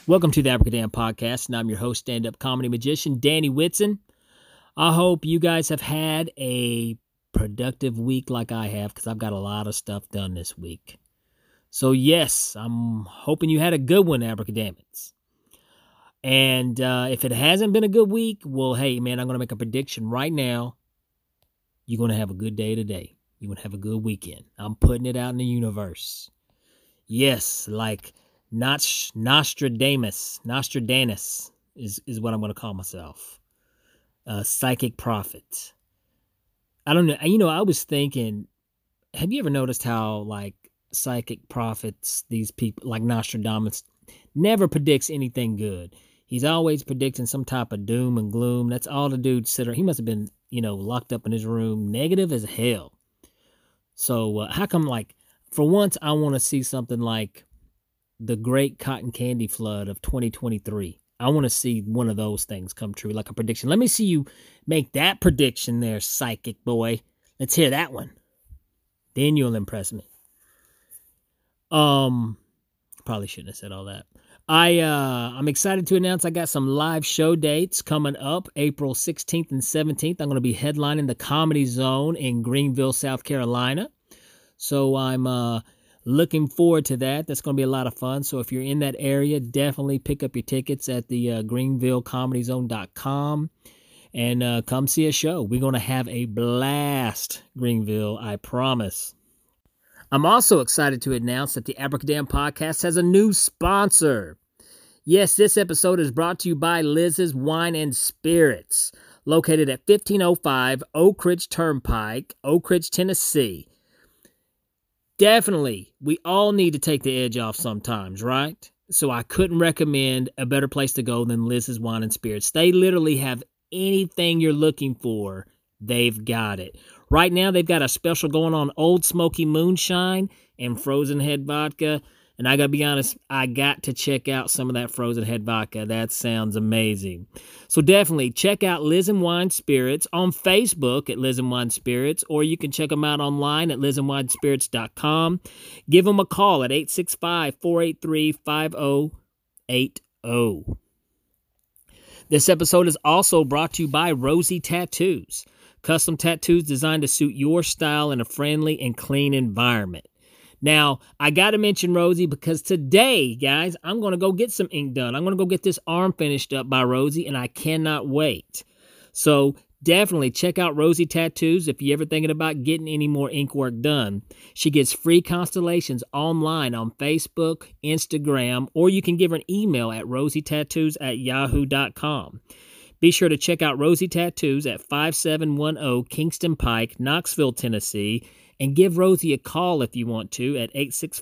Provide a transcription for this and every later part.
Welcome to the Abracadam Podcast, and I'm your host, stand-up comedy magician, Danny Whitson. I hope you guys have had a productive week like I have, because I've got a lot of stuff done this week. So yes, I'm hoping you had a good one, Abracadamics. And if it hasn't been a good week, well, hey, man, I'm going to make a prediction right now. You're going to have a good day today. You're going to have a good weekend. I'm putting it out in the universe. Yes, like Nostradamus is what I'm going to call myself. Psychic prophet. I don't know. I was thinking, have you ever noticed how, like, psychic prophets, these people, like Nostradamus, never predicts anything good? He's always predicting some type of doom and gloom. That's all the dude said. He must have been, locked up in his room, negative as hell. So how come, like, for once, I want to see something like the great cotton candy flood of 2023. I want to see one of those things come true, like a prediction. Let me see you make that prediction there, psychic boy. Let's hear that one. Then you'll impress me. Probably shouldn't have said all that. I'm excited to announce I got some live show dates coming up April 16th and 17th. I'm going to be headlining the Comedy Zone in Greenville, South Carolina. So I'm looking forward to that. That's going to be a lot of fun. So if you're in that area, definitely pick up your tickets at the greenvillecomedyzone.com and come see a show. We're going to have a blast, Greenville, I promise. I'm also excited to announce that the Abracadam Podcast has a new sponsor. Yes, this episode is brought to you by Liz's Wine and Spirits, located at 1505 Oak Ridge Turnpike, Oak Ridge, Tennessee. Definitely, we all need to take the edge off sometimes, right? So I couldn't recommend a better place to go than Liz's Wine and Spirits. They literally have anything you're looking for. They've got it. Right now, they've got a special going on Old Smoky Moonshine and Frozen Head Vodka. And I got to be honest, I got to check out some of that Frozen Head Vodka. That sounds amazing. So definitely check out Liz and Wine Spirits on Facebook at Liz and Wine Spirits, or you can check them out online at lizandwinespirits.com. Give them a call at 865-483-5080. This episode is also brought to you by Rosie Tattoos. Custom tattoos designed to suit your style in a friendly and clean environment. Now, I got to mention Rosie because today, guys, I'm going to go get some ink done. I'm going to go get this arm finished up by Rosie, and I cannot wait. So definitely check out Rosie Tattoos if you're ever thinking about getting any more ink work done. She gets free constellations online on Facebook, Instagram, or you can give her an email at rosietattoos@yahoo.com. Be sure to check out Rosie Tattoos at 5710 Kingston Pike, Knoxville, Tennessee, and give Rosie a call if you want to at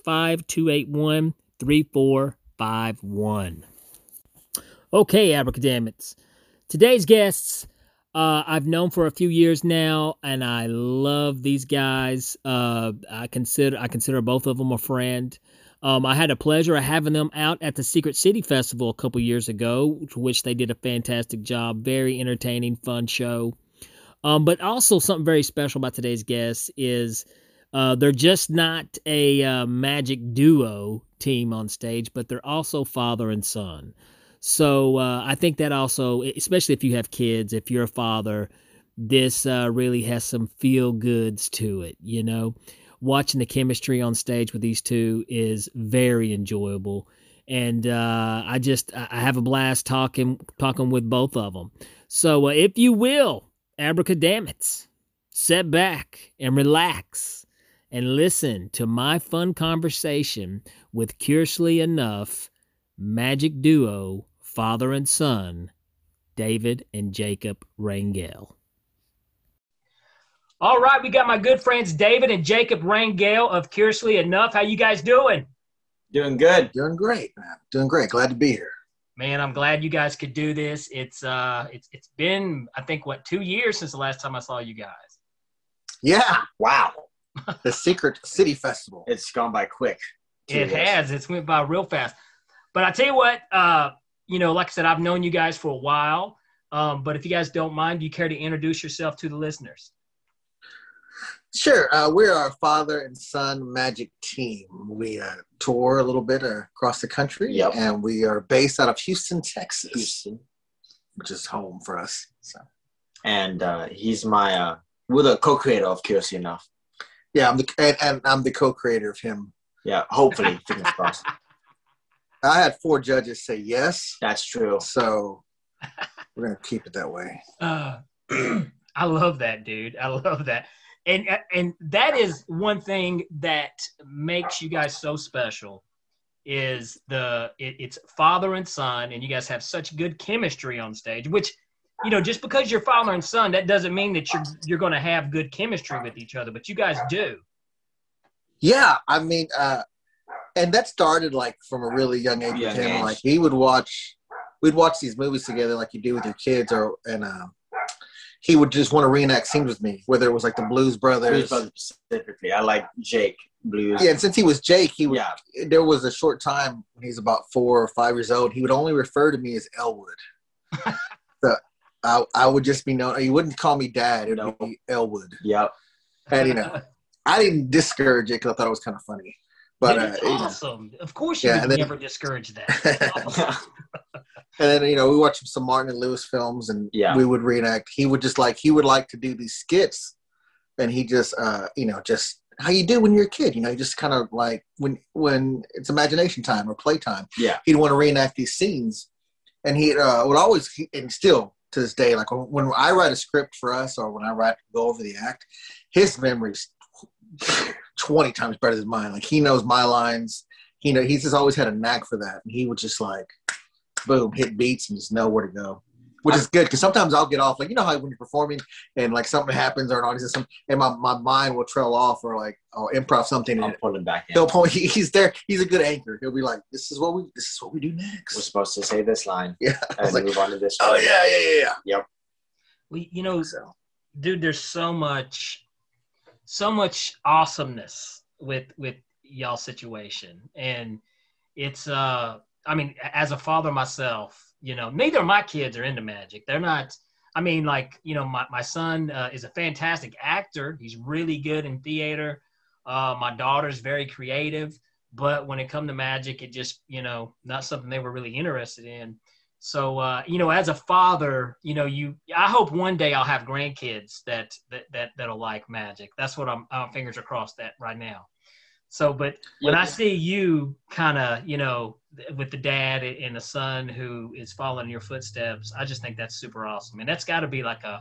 865-281-3451. Okay, Abracadamics. Today's guests, I've known for a few years now, and I love these guys. I consider both of them a friend. I had the pleasure of having them out at the Secret City Festival a couple years ago, to which they did a fantastic job. Very entertaining, fun show. But also something very special about today's guests is they're just not a magic duo team on stage, but they're also father and son. So I think that also, especially if you have kids, if you're a father, this really has some feel-goods to it, Watching the chemistry on stage with these two is very enjoyable. And I have a blast talking with both of them. So if you will, Abracadamics, sit back and relax and listen to my fun conversation with, curiously enough, magic duo, father and son, David and Jacob Rangel. All right, we got my good friends David and Jacob Rangel of Curiously Enough. How you guys doing? Doing good. Doing great, man. Doing great. Glad to be here. Man, I'm glad you guys could do this. It's been, I think, 2 years since the last time I saw you guys. Yeah. Wow. The Secret City Festival. It's gone by quick. It has. It's went by real fast. But I tell you what, like I said, I've known you guys for a while. But if you guys don't mind, do you care to introduce yourself to the listeners? Sure. We're our father and son magic team. We tour a little bit across the country, Yep. and we are based out of Houston, Texas, Houston. which is home for us. So. And he's my, we're the co-creator of Curiously Enough. Yeah, I'm the co-creator of him. Yeah, hopefully, fingers crossed. I had 4 judges say yes, That's true. so we're gonna keep it that way. I love that, dude. I love that. And that is one thing that makes you guys so special is it's father and son, and you guys have such good chemistry on stage, which, you know, just because you're father and son, that doesn't mean that you're going to have good chemistry with each other, but you guys do. Yeah, I mean, and that started like from a really young age with him. Like we'd watch these movies together like you do with your kids, and he would just want to reenact scenes with me, whether it was like the Blues Brothers. Specifically, I like Jake Blues. Yeah, and since he was Jake, there was a short time when he's about 4 or 5 years old, he would only refer to me as Elwood. So I would just be known. He wouldn't call me Dad. It would be Elwood. Yep. And, you know, I didn't discourage it because I thought it was kind of funny. But it's awesome. Of course you would never discourage that. Awesome. And then, you know, we watched some Martin and Lewis films, and we would reenact. He would like to do these skits, and he just, you know, just how you do when you're a kid. You know, you just kind of like when it's imagination time or playtime. Yeah. He'd want to reenact these scenes, and he would always, and still to this day, like when I write a script for us or when I go over the act, his memory's 20 times better than mine. Like he knows my lines. He's just always had a knack for that, and he would just like, boom, hit beats and just know where to go, which is good because sometimes I'll get off. Like, you know how when you're performing and like something happens or an audience and my mind will trail off, or like I'll improv something I'll and pull him back in. he'll pull. He's there. He's a good anchor. He'll be like, "This is what we do next. We're supposed to say this line. Yeah, And like, move on to this. Oh yeah. Yep. Well, you know, dude, there's so much awesomeness with y'all's situation, and it's I mean, as a father myself, you know, neither of my kids are into magic. They're not. I mean, like, you know, my son is a fantastic actor. He's really good in theater. My daughter's very creative, but when it comes to magic, it just, you know, not something they were really interested in. So, you know, as a father, you know, I hope one day I'll have grandkids that'll like magic. That's what fingers are crossed that right now. So, but when I see you kind of, you know, with the dad and the son who is following your footsteps, I just think that's super awesome. And that's got to be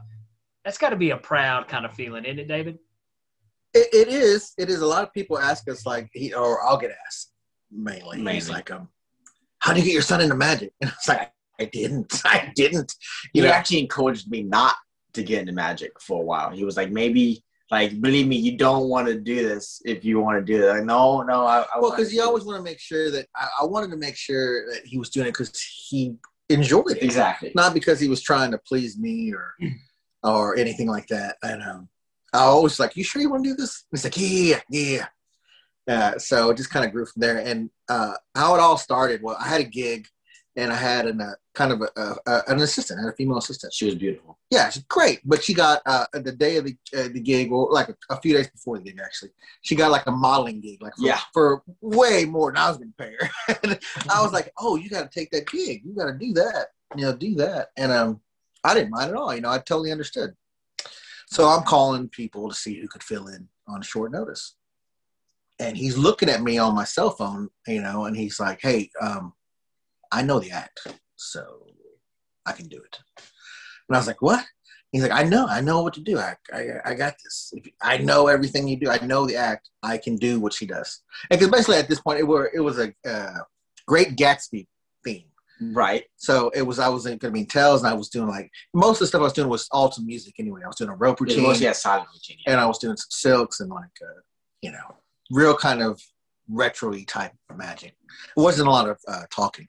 a proud kind of feeling, isn't it, David? It is. It is. A lot of people ask us like, or I'll get asked mainly. He's like, how do you get your son into magic? And it's like, I didn't. He actually encouraged me not to get into magic for a while. He was like, maybe, like, believe me, you don't want to do this if you want to do it. Like, no. Well, because you always want to make sure that I wanted to make sure that he was doing it because he enjoyed it. Exactly. Not because he was trying to please me or anything like that. And I always like, you sure you want to do this? And he's like, yeah. So it just kind of grew from there. And how it all started, well, I had a gig. And I had an assistant, I had a female assistant. She was beautiful. Yeah, she's great. But she got the day of the gig, or like a few days before the gig, actually. She got like a modeling gig, like for way more than I was going to pay her. And I was like, "Oh, you got to take that gig. You got to do that. You know, do that." And I didn't mind at all. You know, I totally understood. So I'm calling people to see who could fill in on short notice. And he's looking at me on my cell phone, you know, and he's like, "Hey, I know the act, so I can do it." And I was like, "What?" He's like, I know what to do. I got this. I know everything you do. I know the act. I can do what she does." And because basically at this point, it was a Great Gatsby theme. Right. So I was going to be in Tales, and I was doing like, most of the stuff I was doing was all to music anyway. I was doing a rope routine. Mostly a silent routine. And I was doing some silks and like, you know, real kind of retro-y type of magic. It wasn't a lot of talking.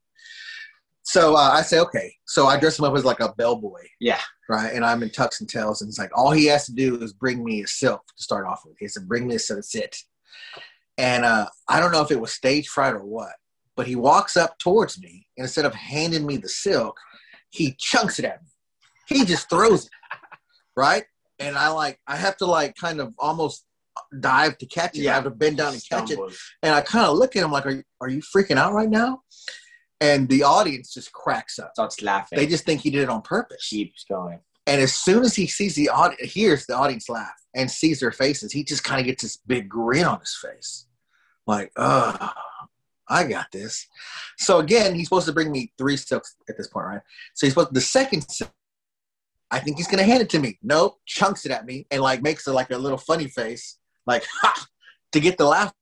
So I say, okay. So I dress him up as like a bellboy. Yeah. Right. And I'm in tux and tails. And it's like, all he has to do is bring me a silk to start off with. He said, bring me a silk. That's it. And I don't know if it was stage fright or what, but he walks up towards me. And instead of handing me the silk, he chunks it at me. He just throws it. Right. and I have to like kind of almost dive to catch it. Yeah. I have to bend down and catch it. Stumbles. And I kind of look at him like, are you freaking out right now? And the audience just cracks up. Starts laughing. They just think he did it on purpose. Keeps going. And as soon as he sees hears the audience laugh and sees their faces, he just kind of gets this big grin on his face. Like, I got this. So again, he's supposed to bring me 3 silks at this point, right? So the second silk, I think he's gonna hand it to me. Nope, chunks it at me and like makes it like a little funny face, like ha, to get the laugh.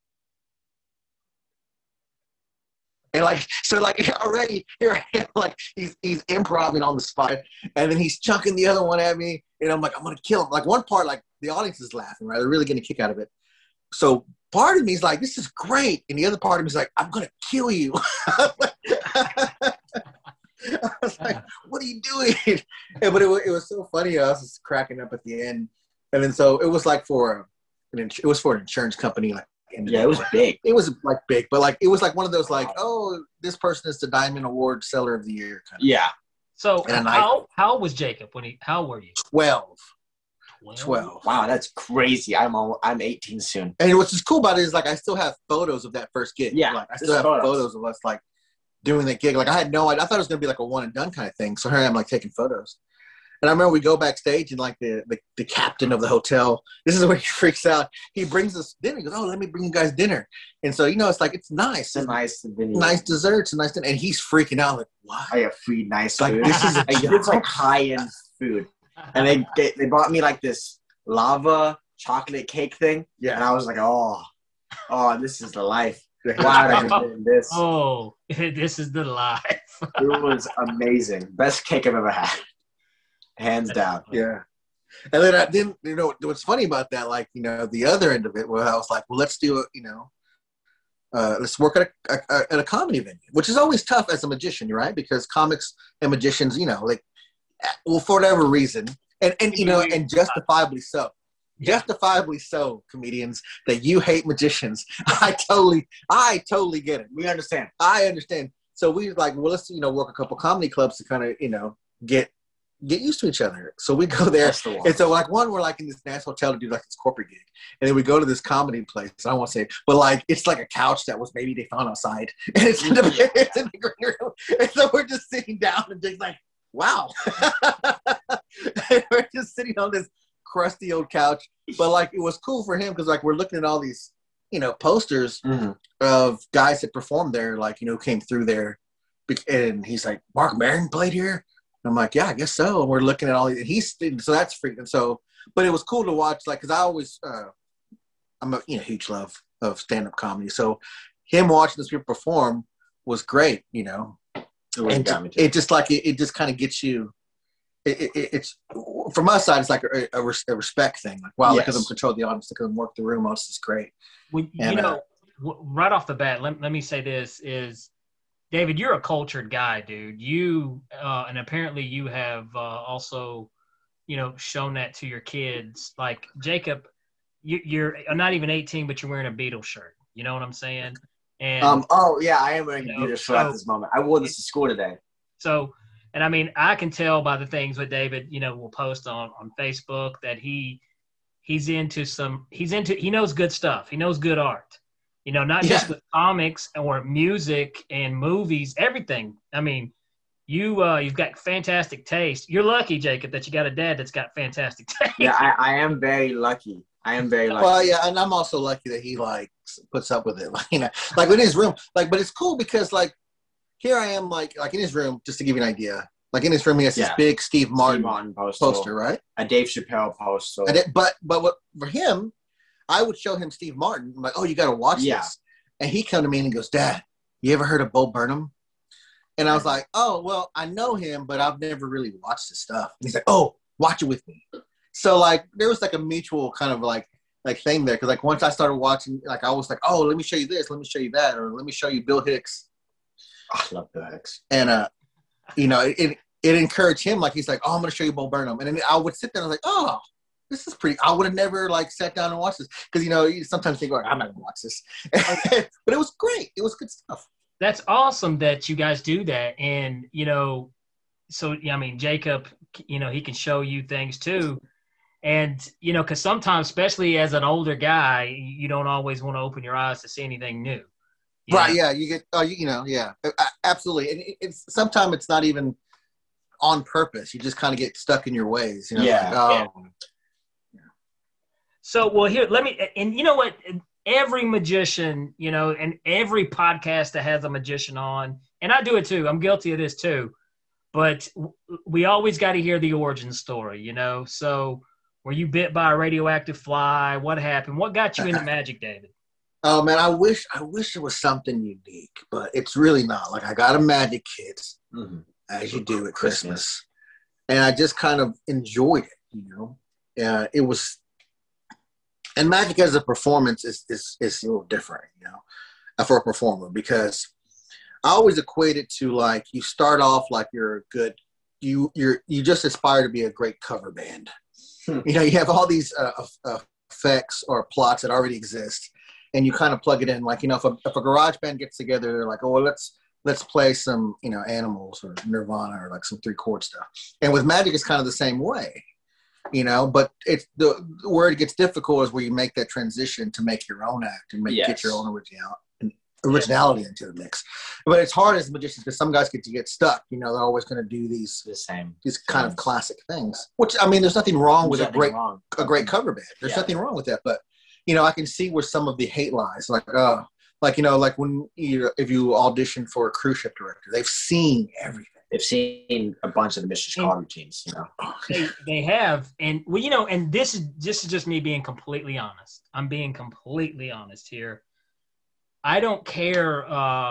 And like, so like already here I am, like he's improvising on the spot, and then he's chunking the other one at me, and I'm like, I'm gonna kill him. Like one part, like the audience is laughing, right? They're really getting a kick out of it. So part of me is like, this is great, and the other part of me is like, I'm gonna kill you. I was like, what are you doing? But it was so funny. I was just cracking up at the end, and then so it was like for an insurance company, like. Yeah, it was big. It was like big, but like it was like one of those like, oh, this person is the Diamond Award Seller of the Year kind of. Yeah. So how was Jacob how were you? 12. 12. Wow, that's crazy. I'm 18 soon. And what's cool about it is like I still have photos of that first gig. Yeah, like I still have photos of us like doing that gig. Like I had no idea. I thought it was gonna be like a one and done kind of thing. So here I am like taking photos. And I remember we go backstage and like the captain of the hotel, this is where he freaks out. He brings us dinner. He goes, oh, let me bring you guys dinner. And so, it's like, it's nice. It's nice desserts and nice dinner. And he's freaking out like, what? I have free nice like, food. It's like high-end food. And they bought me like this lava chocolate cake thing. Yeah. And I was like, oh, this is the life. Why would I be doing this? Oh, this is the life. It was amazing. Best cake I've ever had. Hands down. Yeah. And then what's funny about that, like, the other end of it, where I was like, well, let's do it, let's work at a comedy venue, which is always tough as a magician, right? Because comics and magicians, for whatever reason, and justifiably so. Justifiably so, comedians, that you hate magicians. I totally get it. We understand. I understand. So we like, well, let's, work a couple comedy clubs to kind of, get used to each other. So we go there. And so like we're like in this nice hotel to do like this corporate gig. And then we go to this comedy place. I don't want to say it, but like it's like a couch that was maybe they found outside. And it's in the green room. And so we're just sitting down and just like, wow. And we're just sitting on this crusty old couch. But like it was cool for him because like we're looking at all these, posters of guys that performed there, like, came through there. And he's like, Mark Maron played here? I'm like, yeah, I guess so. And we're looking at all these. So that's freaking. So, but it was cool to watch, like, because I always, I'm a huge love of stand-up comedy. So, him watching those people perform was great. It just like it just kind of gets you. It's from my side, it's like a respect thing. Like, wow, look at them control the audience, look at them work the room. Oh, this is great. Well, right off the bat, let me say this is. David, you're a cultured guy, dude. You and apparently you have also, shown that to your kids. Like Jacob, you're not even 18, but you're wearing a Beatles shirt. You know what I'm saying? And I am wearing a Beatles shirt at this moment. I wore this to school today. So, and I mean, I can tell by the things that David, will post on Facebook that he knows good stuff. He knows good art. Not just with comics or music and movies, everything. I mean, you've got fantastic taste. You're lucky, Jacob, that you got a dad that's got fantastic taste. Yeah, I am very lucky. Well, yeah, and I'm also lucky that he like puts up with it. Like in his room. Like, but it's cool because like here I am, like in his room, just to give you an idea. Like in his room, he has this big Steve Martin poster, right? A Dave Chappelle poster. But what for him? I would show him Steve Martin. I'm like, oh, you got to watch this. And he come to me and he goes, Dad, you ever heard of Bo Burnham? And I was like, oh, well, I know him, but I've never really watched his stuff. And he's like, oh, watch it with me. So, like, there was, like, a mutual kind of, like thing there. Because, like, once I started watching, like, I was like, oh, let me show you this. Let me show you that. Or let me show you Bill Hicks. I love Bill Hicks. And, it encouraged him. Like, he's like, oh, I'm going to show you Bo Burnham. And then I would sit there and I was like, oh, this is pretty. I would have never like sat down and watched this because you sometimes think, I'm not gonna watch this, but it was great. It was good stuff. That's awesome that you guys do that, and so I mean, Jacob, he can show you things too, And, you know, because sometimes, especially as an older guy, you don't always want to open your eyes to see anything new. Right. Know? Yeah. You get, yeah, absolutely. And it's sometimes it's not even on purpose. You just kind of get stuck in your ways. You know? Yeah. So, well, here, and you know what? Every magician, you know, and every podcast that has a magician on, and I do it too. I'm guilty of this too. But we always got to hear the origin story, you know? So, were you bit by a radioactive fly? What happened? What got you into magic, David? Oh man, I wish it was something unique, but it's really not. Like I got a magic kit, as you do at Christmas, and I just kind of enjoyed it. You know, it was, and magic as a performance is a little different, you know, for a performer, because I always equate it to like you start off like you're a good, you just aspire to be a great cover band. You know, you have all these effects or plots that already exist, and you kind of plug it in. Like, you know, if a garage band gets together, they're like, oh, well, let's play some, you know, Animals or Nirvana or like some 3-chord stuff. And with magic, it's kind of the same way, you know. But it's where it gets difficult is where you make that transition to make your own act and get your own originality into the mix. But it's hard as magicians because some guys get stuck. You know, they're always going to do these kind of classic things. Which, I mean, there's nothing wrong with a great cover band. There's nothing wrong with that. But you know, I can see where some of the hate lies. Like you know, like when if you audition for a cruise ship director, they've seen everything. They've seen a bunch of the Mr. Scott routines. You know, they have, and well, you know, and this is just me being completely honest. I'm being completely honest here. I don't care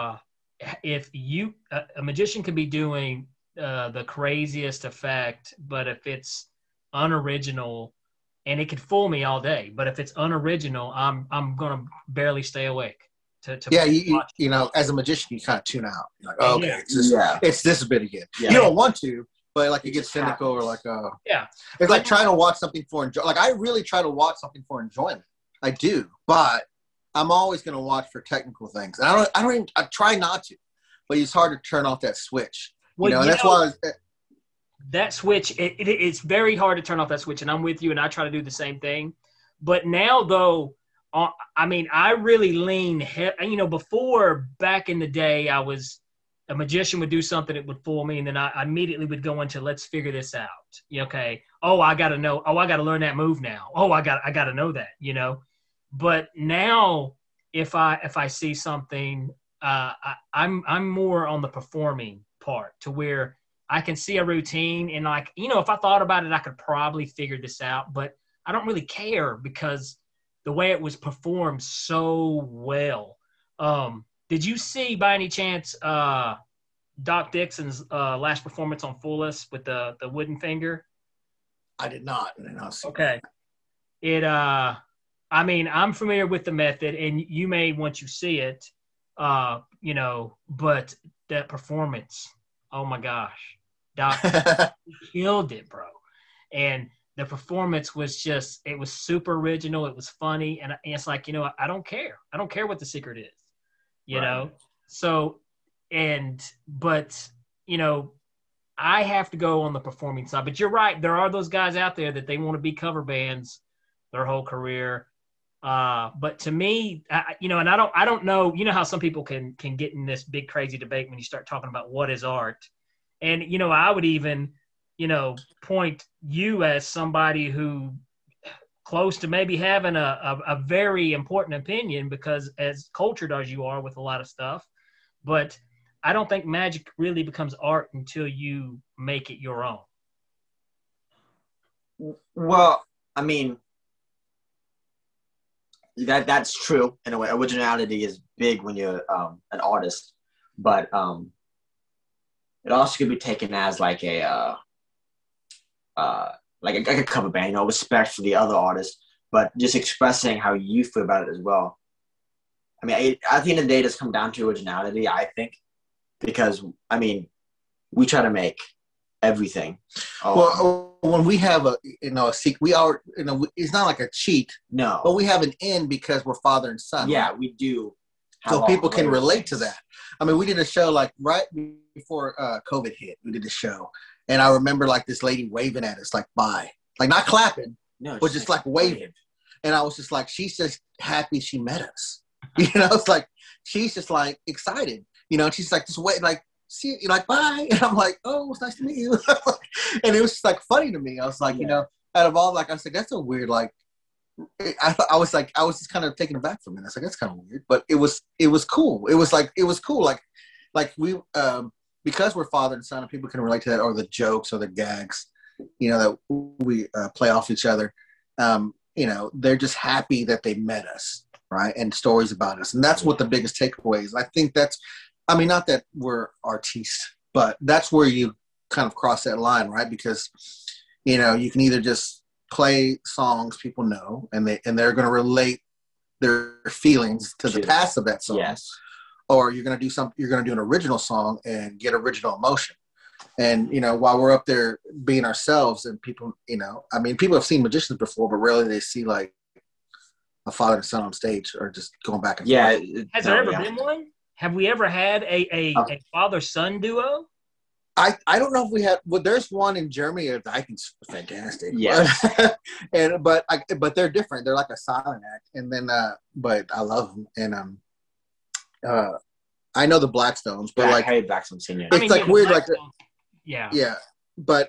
if a magician could be doing the craziest effect, but if it's unoriginal, and it could fool me all day, but if it's unoriginal, I'm gonna barely stay awake. You know, as a magician, you kind of tune out. You're like, oh, okay, it's this bit again. Yeah. You don't want to, but like you get cynical or like, it's like trying to watch something for enjoyment. Like I really try to watch something for enjoyment. I do, but I'm always going to watch for technical things. And I try not to, but it's hard to turn off that switch. Well, you know, and that's why that switch, it's very hard to turn off that switch. And I'm with you, and I try to do the same thing. But now, though, I mean, I really lean, you know, before, back in the day, a magician would do something that would fool me, and then I immediately would go into, let's figure this out. Okay. Oh, I got to know. Oh, I got to learn that move now. Oh, I got to know that, you know. But now, if I see something, I'm more on the performing part, to where I can see a routine and, like, you know, if I thought about it, I could probably figure this out. But I don't really care because the way it was performed so well. Did you see by any chance Doc Dixon's last performance on Fool Us with the wooden finger? I did not. Okay. I mean, I'm familiar with the method, and you may, once you see it, you know, but that performance, oh my gosh, Doc killed it, bro. And the performance was it was super original. It was funny. And it's like, you know, I don't care. I don't care what the secret is, you know? So, but, you know, I have to go on the performing side. But you're right. There are those guys out there that they want to be cover bands their whole career. But to me, you know, and I don't know, you know how some people can get in this big crazy debate when you start talking about what is art. And, you know, I would even, you know, point you as somebody who close to maybe having a very important opinion, because as cultured as you are with a lot of stuff, but I don't think magic really becomes art until you make it your own. Well, I mean, that's true in a way. Originality is big when you're an artist, but it also could be taken as like a cover band, you know, respect for the other artists, but just expressing how you feel about it as well. I mean, at the end of the day, it does come down to originality, I think, because I mean, we try to make everything. Well, when we have a secret, we are, you know, it's not like a cheat. No. But we have an end because we're father and son. Yeah, right? we do. So people can relate to that. I mean, we did a show like right before COVID hit. We did a show, and I remember like this lady waving at us, like bye, like not clapping, was just like waving. And I was just like, she's just happy she met us. It's like, she's just like excited, and she's like, just wait, like, see you, like, bye. And I'm like, oh, it's nice to meet you. And it was just like funny to me. I was like, out of all, like, I was like, that's a weird, like, I was just kind of taken aback from it. I was like, that's kind of weird, but it was cool. It was cool. Like we, because we're father and son, and people can relate to that, or the jokes or the gags, that we play off each other. They're just happy that they met us, right? And stories about us. And that's what the biggest takeaway is. I think not that we're artistes, but that's where you kind of cross that line, right? Because, you can either just play songs people know, and they're going to relate their feelings to the past of that song. Yes. Or you're going to do an original song and get original emotion. And, while we're up there being ourselves, and people, people have seen magicians before, but rarely they see like a father and son on stage, or just going back and forth. Has there ever been one? Have we ever had a father-son duo? I don't know if we had. Well, there's one in Germany that I think is fantastic. Yeah. but they're different. They're like a silent act. And then, but I love them. And I know the Blackstones, but like Harry Blackstone Senior. It's like weird, like yeah. But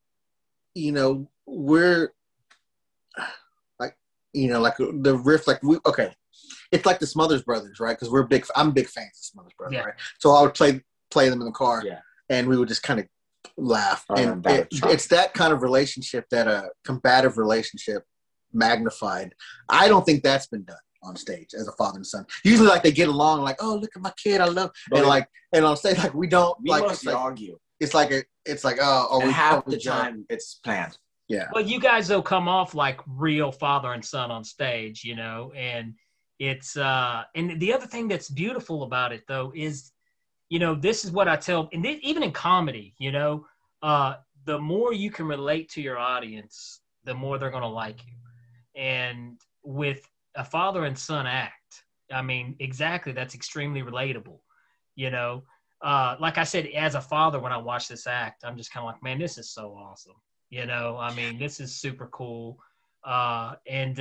we're like like the riff, like it's like the Smothers Brothers, right? Because I'm big fans of Smothers Brothers, right? So I would play them in the car, and we would just kind of laugh. And it's that kind of relationship, that combative relationship magnified. I don't think that's been done on stage as a father and son. Usually, like, they get along, like, oh, look at my kid, I love, and on stage, like, we mostly argue. It's like half the time it's planned. Yeah. Well, you guys though come off like real father and son on stage, and it's and the other thing that's beautiful about it though is, this is what I tell, and even in comedy, the more you can relate to your audience, the more they're going to like you. And with a father and son act, exactly, that's extremely relatable. Like I said, as a father, when I watch this act, I'm just kind of like, man, this is so awesome. This is super cool. And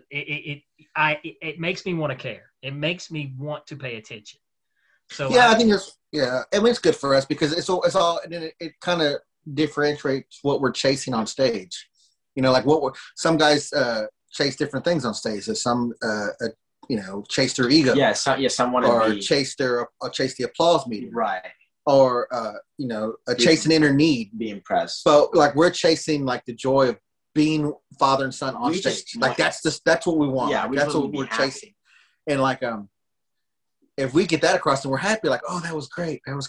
it makes me want to care. It makes me want to pay attention. So I think it's good for us, because it's all, and it kind of differentiates what we're chasing on stage. Like some guys chase different things on stage. There's some chase their ego. Someone or chase the applause meter. Right. Or chase an inner need. Be impressed. But like, we're chasing like the joy of being father and son on stage. Like that's what we want. Yeah, like, that's what we're chasing. And like if we get that across, and we're happy, like, oh, that was great. And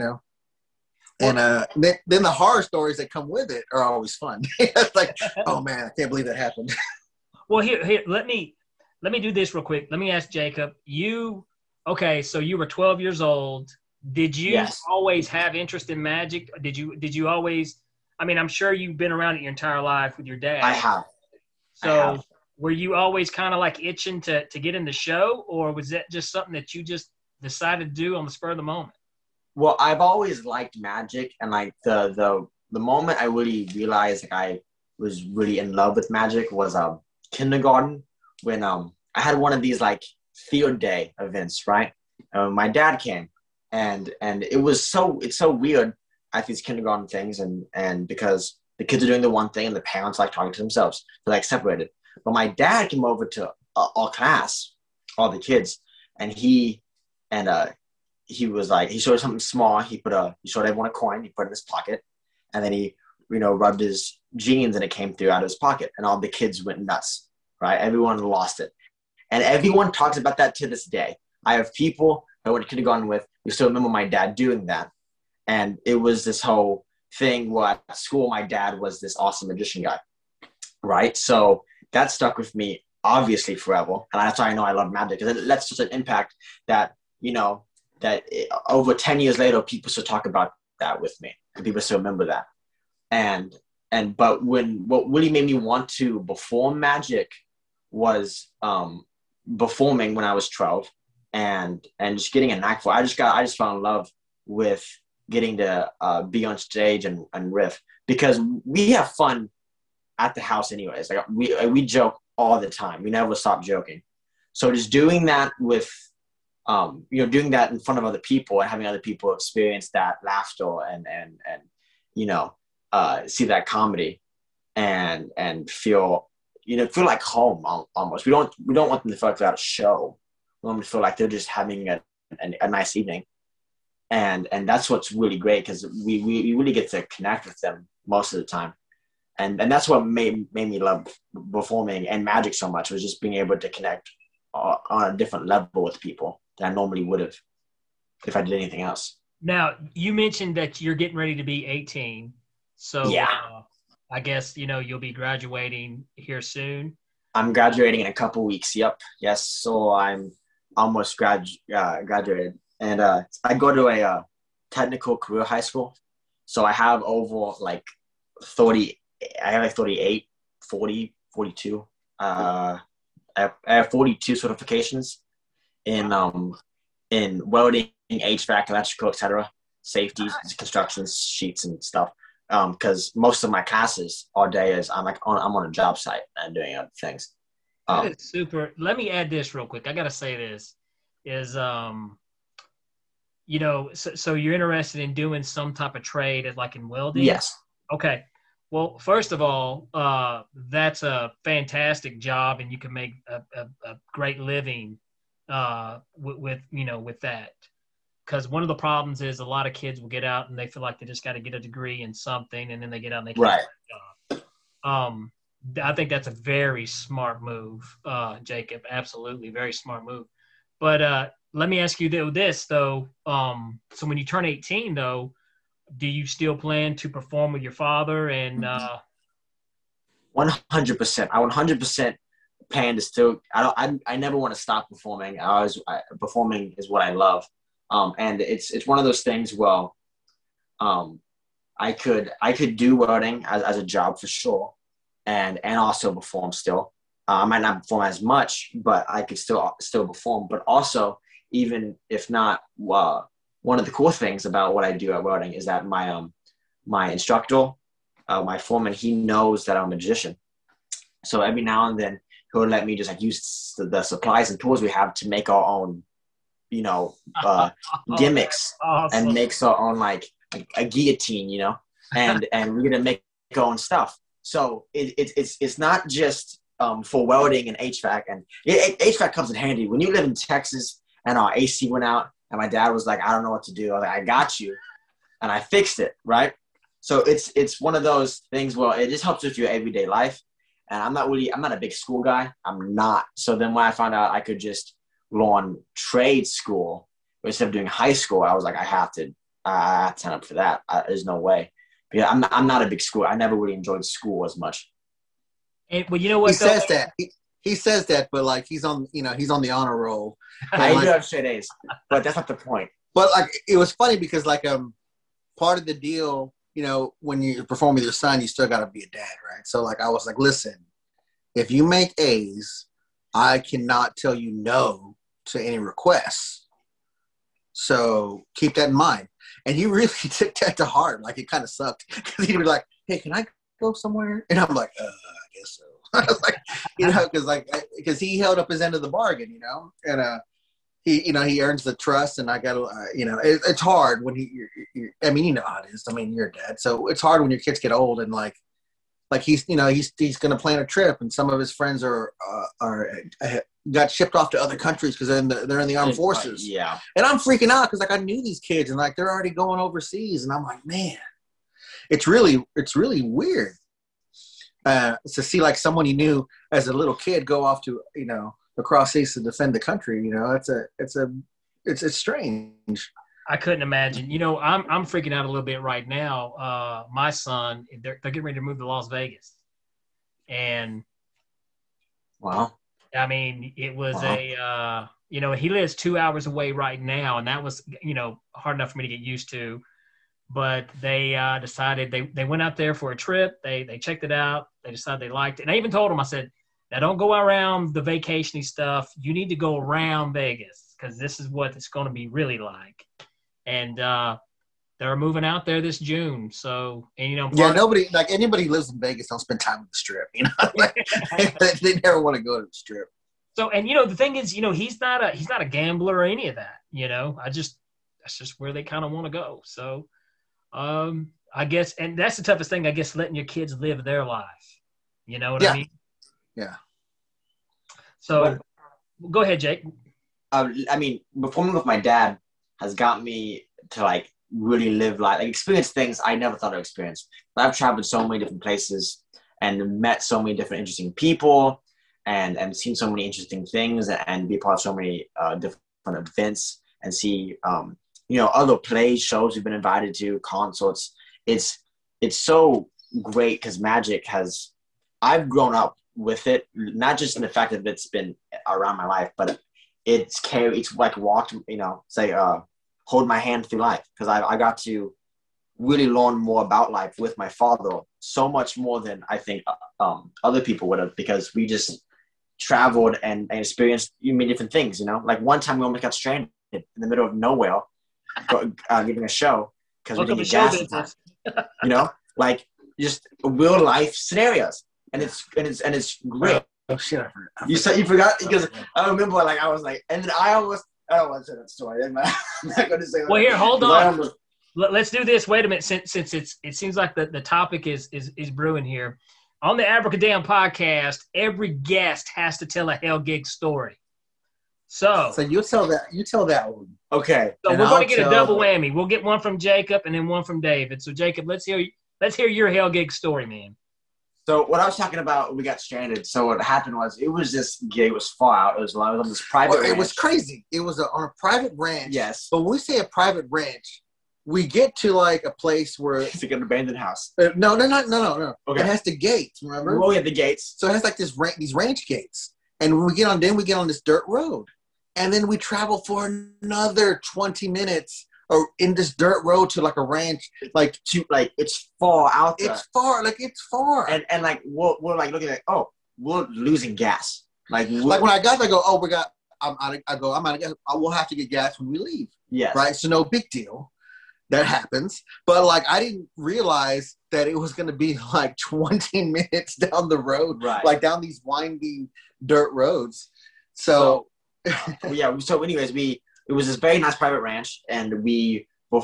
then the horror stories that come with it are always fun. It's like, oh man, I can't believe that happened. Well, here, let me do this real quick. Let me ask Jacob. So you were 12 years old. Did you always have interest in magic? Did you always? I'm sure you've been around it your entire life with your dad. I have. So were you always kind of like itching to get in the show, or was that just something that you just decided to do on the spur of the moment? Well, I've always liked magic, and like the moment I really realized like I was really in love with magic was kindergarten, when I had one of these like field day events, right? My dad came, and it's so weird at these kindergarten things, and because the kids are doing the one thing and the parents like talking to themselves, they're like separated. But my dad came over to our class, all the kids, and he was like, he showed something small. He showed everyone a coin. He put it in his pocket, and then he rubbed his jeans, and it came through out of his pocket, and all the kids went nuts. Right? Everyone lost it. And everyone talks about that to this day. I have people I went to kindergarten with who still remember my dad doing that. And it was this whole thing where at school, my dad was this awesome magician guy. Right? So that stuck with me, obviously, forever. And that's why I know I love magic, because it left such an impact that, over 10 years later, people still talk about that with me. And people still remember that. But what really made me want to perform magic was performing when I was 12, and just getting a knack for it. I just fell in love with getting to be on stage and riff, because we have fun at the house anyways. Like we joke all the time. We never stop joking. So just doing that with, doing that in front of other people and having other people experience that laughter and see that comedy and feel like home almost. We don't want them to feel like they're at a show. We want them to feel like they're just having a nice evening. And that's what's really great, because we really get to connect with them most of the time. And that's what made me love performing and magic so much, was just being able to connect on a different level with people than I normally would have if I did anything else. Now, you mentioned that you're getting ready to be 18. So yeah. I guess, you'll be graduating here soon. I'm graduating in a couple weeks. Yep. Yes. So I'm almost graduated. And I go to a technical career high school. So I have over 38, 40, 42. I have 42 certifications in welding, HVAC, electrical, etc., safety, construction sheets and stuff. Because most of my classes all day is I'm on a job site and doing other things. That is super. Let me add this real quick. I gotta say this is so you're interested in doing some type of trade, like in welding? Yes. Okay. Well, first of all, that's a fantastic job, and you can make a great living with that. Because one of the problems is a lot of kids will get out and they feel like they just got to get a degree in something, and then they get out and they can't get a job. I think that's a very smart move, Jacob. Absolutely, very smart move. But let me ask you this, though. So when you turn 18, though, do you still plan to perform with your father? And 100%. I 100% plan to still. I never want to stop performing. Performing is what I love. And it's one of those things. Well, I could do welding as a job for sure, and also perform still. I might not perform as much, but I could still perform. But also, even if not, one of the cool things about what I do at welding is that my instructor, my foreman, he knows that I'm a magician. So every now and then he'll let me just use the supplies and tools we have to make our own, gimmicks. Awesome. And makes our own a guillotine, and we're gonna make our own stuff. So it's not just for welding and HVAC, and HVAC comes in handy when you live in Texas and our AC went out and my dad was like, I don't know what to do. I was like, I got you, and I fixed it, right? So it's one of those things. Well, it just helps with your everyday life, and I'm not a big school guy. I'm not. So then when I found out I could just go on trade school instead of doing high school, I was like, I have to sign up for that. There's no way. Because I'm not a big school. I never really enjoyed school as much. And well, you know what? He says that. He says that, but he's on the honor roll. I do have straight A's, but that's not the point. But it was funny because part of the deal, when you perform with your son, you still got to be a dad, right? So I was like, listen, if you make A's, I cannot tell you no to any requests. So keep that in mind. And he really took that to heart. It kind of sucked because he'd be like, hey, can I go somewhere? And I'm like, I guess so. I was like, because he held up his end of the bargain, and he earns the trust, and I got to, it's hard when I mean, how it is. I mean, you're a dad, so it's hard when your kids get old and he's going to plan a trip, and some of his friends are got shipped off to other countries because they're in the armed forces. Yeah, and I'm freaking out because I knew these kids and they're already going overseas, and I'm like, man, it's really weird. To see someone you knew as a little kid go off to across seas to defend the country, it's strange. I couldn't imagine. I'm freaking out a little bit right now. My son, they're getting ready to move to Las Vegas, and wow. I mean, it was he lives 2 hours away right now, and that was hard enough for me to get used to. But they decided they went out there for a trip. They checked it out. They decided they liked it. And I even told them, I said, now don't go around the vacation-y stuff. You need to go around Vegas because this is what it's going to be really like. And they're moving out there this June. So, and nobody, like anybody who lives in Vegas don't spend time at the Strip. They never want to go to the Strip. So, and the thing is, he's not a gambler or any of that. That's just where they kind of want to go. So, I guess, and that's the toughest thing, I guess, letting your kids live their life. You know what I mean? Yeah. So, go ahead, Jake. Performing with my dad has got me to like really live life, like experience things I never thought I'd experience. I've traveled so many different places and met so many different interesting people and seen so many interesting things and be a part of so many different events and see other plays, shows we've been invited to, concerts. It's so great because magic I've grown up with it, not just in the fact that it's been around my life, but it's like walked, say, hold my hand through life, because I got to really learn more about life with my father, so much more than I think other people would have, because we just traveled and experienced many different things. Like one time we almost got stranded in the middle of nowhere, giving a show because we didn't get gas in time. Like just real life scenarios, and it's great. Oh shit! You forgot, because I remember I was like, and then I don't want to say that story. I'm not going to say that. Well, here, hold on. Let's do this. Wait a minute, since it seems like the topic is brewing here. On the Abracadam podcast, every guest has to tell a Hell Gig story. So you tell that one. Okay. So we're going to get a double whammy. We'll get one from Jacob and then one from David. So Jacob, let's hear your Hell Gig story, man. So what I was talking about, we got stranded. So what happened was, it was this gig was far out. It was on this private ranch. It was crazy. It was on a private ranch. Yes. But when we say a private ranch, we get to like a place where it's like an abandoned house. No. Okay. It has the gates, remember? Oh, yeah, the gates. So it has like these ranch gates. And when we get on this dirt road. And then we travel for another 20 minutes in this dirt road to like a ranch, it's far out there. It's far. And like we're like looking at, we're losing gas. Like when I got there, I go, I'm out of gas. We'll have to get gas when we leave. Yes. Right. So no big deal. That happens. But like I didn't realize that it was going to be like 20 minutes down the road, right? Like down these winding dirt roads. So So anyways, it was this very nice private ranch, and we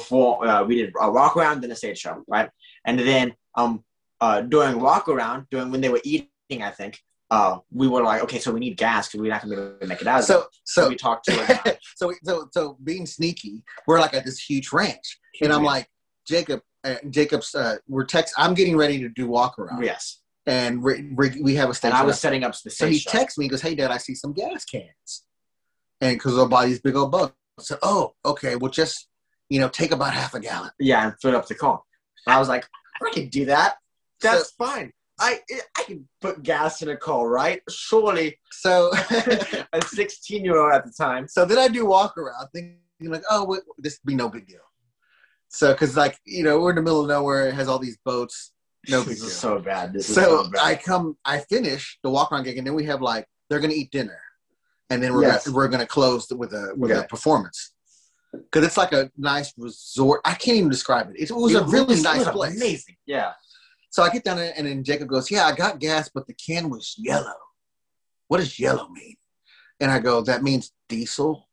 did a walk around, then a stage show, right? And then during walk around, when they were eating, I think we were like, okay, so we need gas because we're not gonna be able to make it out. So we talked to so being sneaky, we're like at this huge ranch, and I'm like, Jacob's I'm getting ready to do walk around. Yes. And we have a stage. And I was setting up the stage. So he texts me, he goes, "Hey, Dad, I see some gas cans." And because I'll buy these big old bugs. I said, "Oh, okay. Well, just take about half a gallon." Yeah, and fill it up the car. And I was like, "I can do that. That's fine. I can put gas in a car, right? Surely." So a 16-year-old at the time. So then I do walk around, thinking like, "Oh, this would be no big deal." So because we're in the middle of nowhere, it has all these boats. No big deal. This is so bad. I finish the walk around gig, and then we have they're gonna eat dinner. And then we're gonna close with a performance, because it's like a nice resort. I can't even describe it. It was a really nice place. Amazing. Yeah. So I get down there, and then Jacob goes, "Yeah, I got gas, but the can was yellow. What does yellow mean?" And I go, "That means diesel."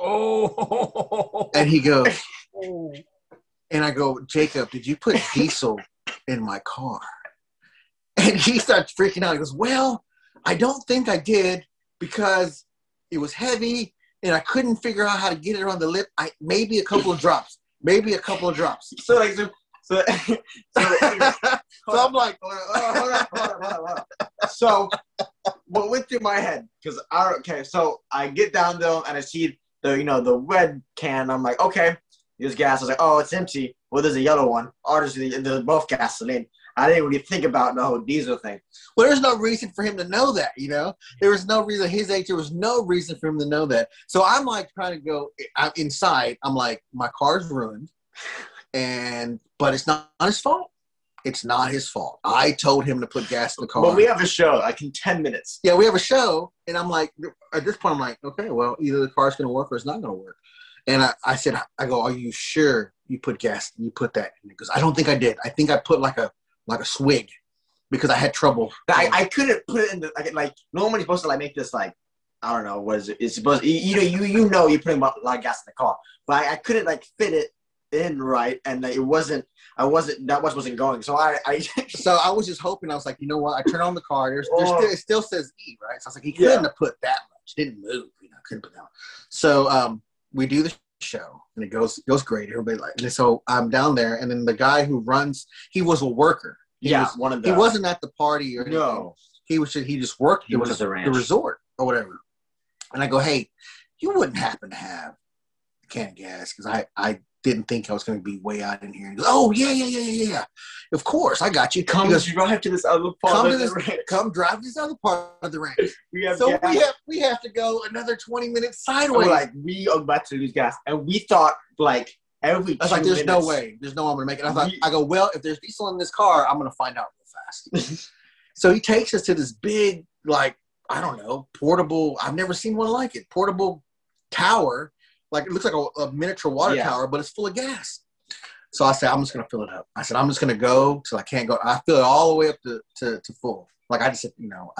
Oh. And he goes, and I go, "Jacob, did you put diesel in my car?" And he starts freaking out. He goes, "Well, I don't think I did, because it was heavy and I couldn't figure out how to get it on the lip. Maybe a couple of drops. So I'm like, hold on. So what went through my head? So I get down there and I see the red can. I'm like, okay, there's gas. I was like, oh, it's empty. Well, there's a yellow one. Obviously, they're both gasoline. I didn't really think about the whole diesel thing. Well, there's no reason for him to know that, There was no reason. His age, there was no reason for him to know that. So I'm like trying to go inside. I'm like, my car's ruined, but it's not his fault. It's not his fault. I told him to put gas in the car. But we have a show, in 10 minutes. Yeah, we have a show, and I'm like, at this point, I'm like, okay, well, either the car's going to work or it's not going to work. And I said, I go, are you sure you put gas? You put that in? Because I don't think I did. I think I put like a swig because I had trouble. I couldn't put it in the like normally you're supposed to like make this like I don't know what is it? It's supposed you know you're putting a lot of gas in the car, but I couldn't like fit it in right, and like, it wasn't wasn't going. So I so I was just hoping. I was like, you know what? I turned on the car. It still says E, right? So I was like, he couldn't have put that much. Didn't move. Couldn't put that much. So we do the show, and it goes great. Everybody like. And so I'm down there, and then the guy who runs, he was a worker. He wasn't at the party or anything. No. He just worked. He was at the ranch, the resort or whatever. And I go, hey, you wouldn't happen to have a can of gas because I didn't think I was going to be way out in here. And he goes, oh yeah. Of course, I got you. Come drive to this other part of the ranch. Come drive to this other part of the ranch. we have to go another 20 minutes sideways. We are about to lose gas, and we thought like every. I was like, there's no way. There's no way I'm going to make it. I go, well, if there's diesel in this car, I'm going to find out real fast. So he takes us to this big, like, I don't know, portable. I've never seen one like it. Portable tower, like it looks like a miniature water tower, but it's full of gas. So I said, I'm just gonna fill it up. I said, I'm just gonna go till I can't go. I fill it all the way up to full. Like I just said,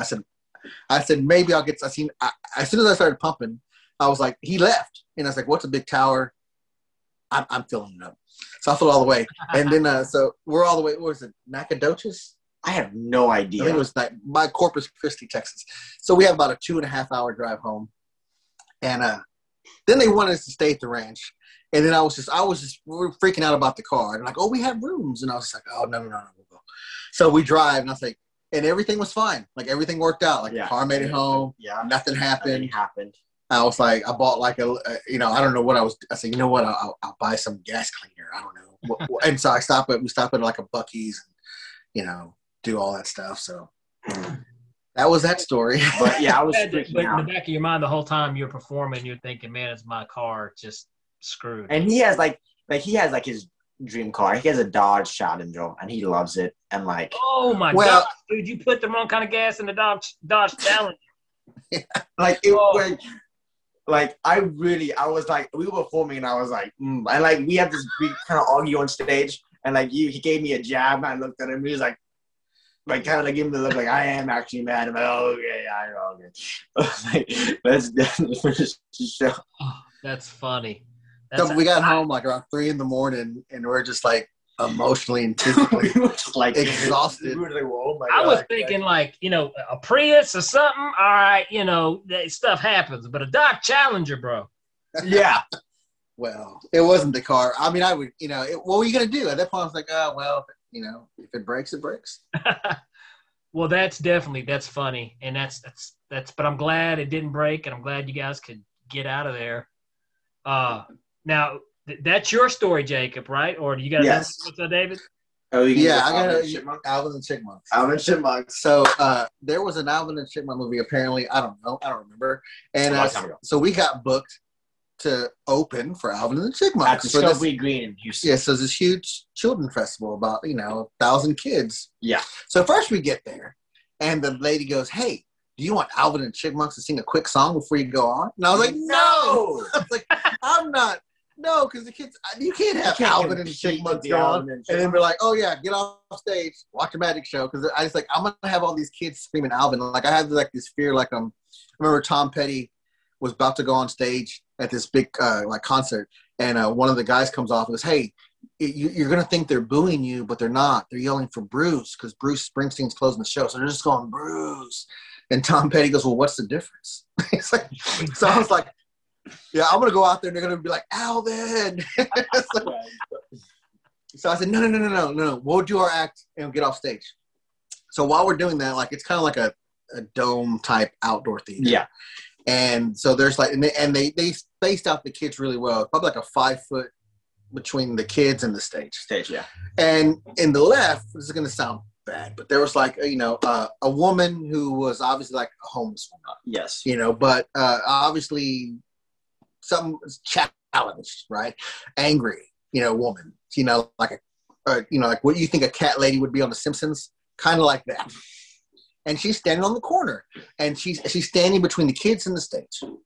I said maybe I'll get. As soon as I started pumping, I was like, he left, and I was like, what's a big tower? I'm filling it up. So I fill it all the way, and then so we're all the way. What was it, Nacogdoches? I have no idea. I think it was like by Corpus Christi, Texas. So we have about a 2.5 hour drive home. And then they wanted us to stay at the ranch. And then I was just we were freaking out about the car. And like, oh, we have rooms. And I was like, oh, no, we'll go. So we drive, and I was like, and everything was fine. Like everything worked out. Like the car made it home. Yeah. Nothing happened. Nothing happened. I was like, I bought like I don't know what I was. I said, you know what? I'll buy some gas cleaner. I don't know. And so we stopped at like a Buc-ee's, and, do all that stuff. So that was that story. But yeah, I was but freaking out. In the back of your mind the whole time you're performing, you're thinking, man, it's my car just screwed. And he has like his dream car. He has a Dodge Challenger, and he loves it. And like, oh my god, dude, you put the wrong kind of gas in the Dodge Challenger. Like it was like I was like, we were performing, and I was like, and like we had this big kind of argue on stage, and like he gave me a jab, and I looked at him, and he was like kind of like give him the look like I am actually mad. I'm like, oh, okay, okay. I was like, let's definitely finish the show. Oh, that's funny. So we got home like around 3 a.m, and we're just like emotionally and physically we were just like exhausted. We were like, oh my I God. was thinking like, a Prius or something. All right, that stuff happens, but a Dodge Challenger, bro. Yeah. Well, it wasn't the car. I mean, I would, what were you going to do? At that point, I was like, oh, well, if it breaks, it breaks. Well, that's funny. And that's, but I'm glad it didn't break, and I'm glad you guys could get out of there. Now, that's your story, Jacob, right? Or do you got what's up, David? Oh, yeah, I got Alvin and Chipmunks. Alvin and Chipmunks. So there was an Alvin and Chipmunk movie, apparently. I don't know. I don't remember. And so we got booked to open for Alvin and the Chipmunks. At Discovery Green in Houston. Yeah, so it's this huge children's festival, about, 1,000 kids. Yeah. So first we get there, and the lady goes, hey, do you want Alvin and Chipmunks to sing a quick song before you go on? And I was like, no. I was like, I'm not. No, because the kids, you can't have Alvin and the Chipmunks go on. And then we're like, oh, yeah, get off stage, watch a magic show. Because I was like, I'm going to have all these kids screaming Alvin. Like, I had like this fear, like, I remember Tom Petty was about to go on stage at this big concert, and one of the guys comes off and goes, hey, you're going to think they're booing you, but they're not. They're yelling for Bruce because Bruce Springsteen's closing the show. So they're just going, Bruce. And Tom Petty goes, well, what's the difference? It's like, so I was like, yeah, I'm going to go out there and they're going to be like, Alvin. So I said, no. We'll do our act and get off stage. So while we're doing that, like, it's kind of like a dome type outdoor theater. Yeah. And so there's like, and they spaced out the kids really well. Probably like a 5 foot between the kids and the stage. Yeah. And in the left, this is going to sound bad, but there was like, a woman who was obviously like a homeless woman. Yes. But obviously some challenged, right? Angry, woman, like like what you think a cat lady would be on The Simpsons, kind of like that. And she's standing on the corner, and she's standing between the kids and the stage.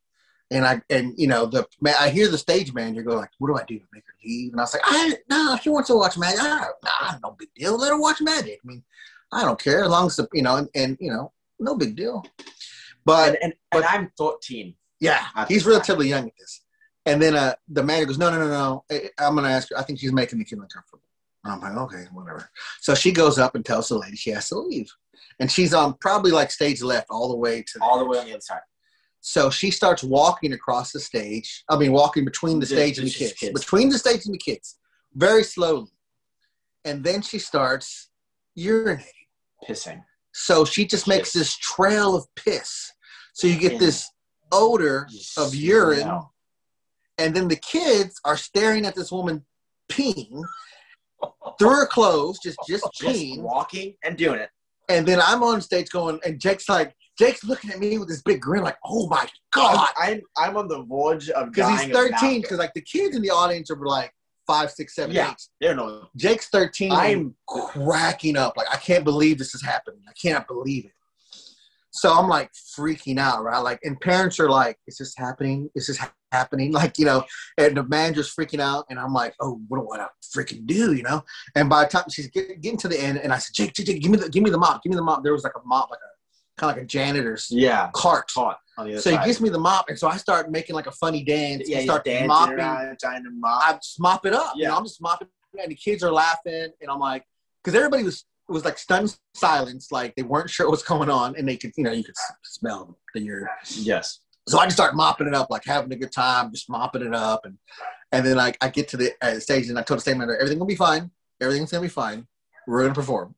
And you know, I hear the stage manager go like, "What do I do? Make her leave?" And I was like, "No, if she wants to watch Magic, no big deal. Let her watch Magic. I mean, I don't care as long as you know, and you know, no big deal." But I'm 14. Yeah, he's relatively young at this. And then the manager goes, no. I'm going to ask her. I think she's making the kid uncomfortable. And I'm like, okay, whatever. So she goes up and tells the lady she has to leave. And she's on probably like stage left all the way on the other side. So she starts walking across the stage. I mean, walking between the stage and the kids. Between the stage and the kids. Very slowly. And then she starts urinating. Pissing. So she just makes this trail of piss. So you get this odor of urine. And then the kids are staring at this woman peeing through her clothes, just peeing. Walking and doing it. And then I'm on stage going, and Jake's looking at me with this big grin, like, oh my God. I'm on the verge of because he's 13, because like the kids in the audience are like 5, 6, 7, 8. They're no. Jake's 13. I'm cracking up. Like, I can't believe this is happening. I can't believe it. So I'm like freaking out, right? Like, and parents are like, is this happening? Is this happening? Like, you know, and the manager's freaking out. And I'm like, oh, what do I freaking do, you know? And by the time she's getting to the end, and I said, Jake, give me the mop. Give me the mop. There was like a mop, like a kind of like a janitor's cart. On the other side. He gives me the mop. And so I start making like a funny dance. Yeah, start mopping. Trying to mop. I just mop it up. Yeah. You know, I'm just mopping it, and the kids are laughing. And I'm like, because everybody was like stunned silence, like they weren't sure what's going on, and they could, you know, you could smell the urine. Yes. So I just start mopping it up, like having a good time, just mopping it up, and then like I get to the stage, and I told the stage manager, everything will be fine. Everything's gonna be fine. We're gonna perform.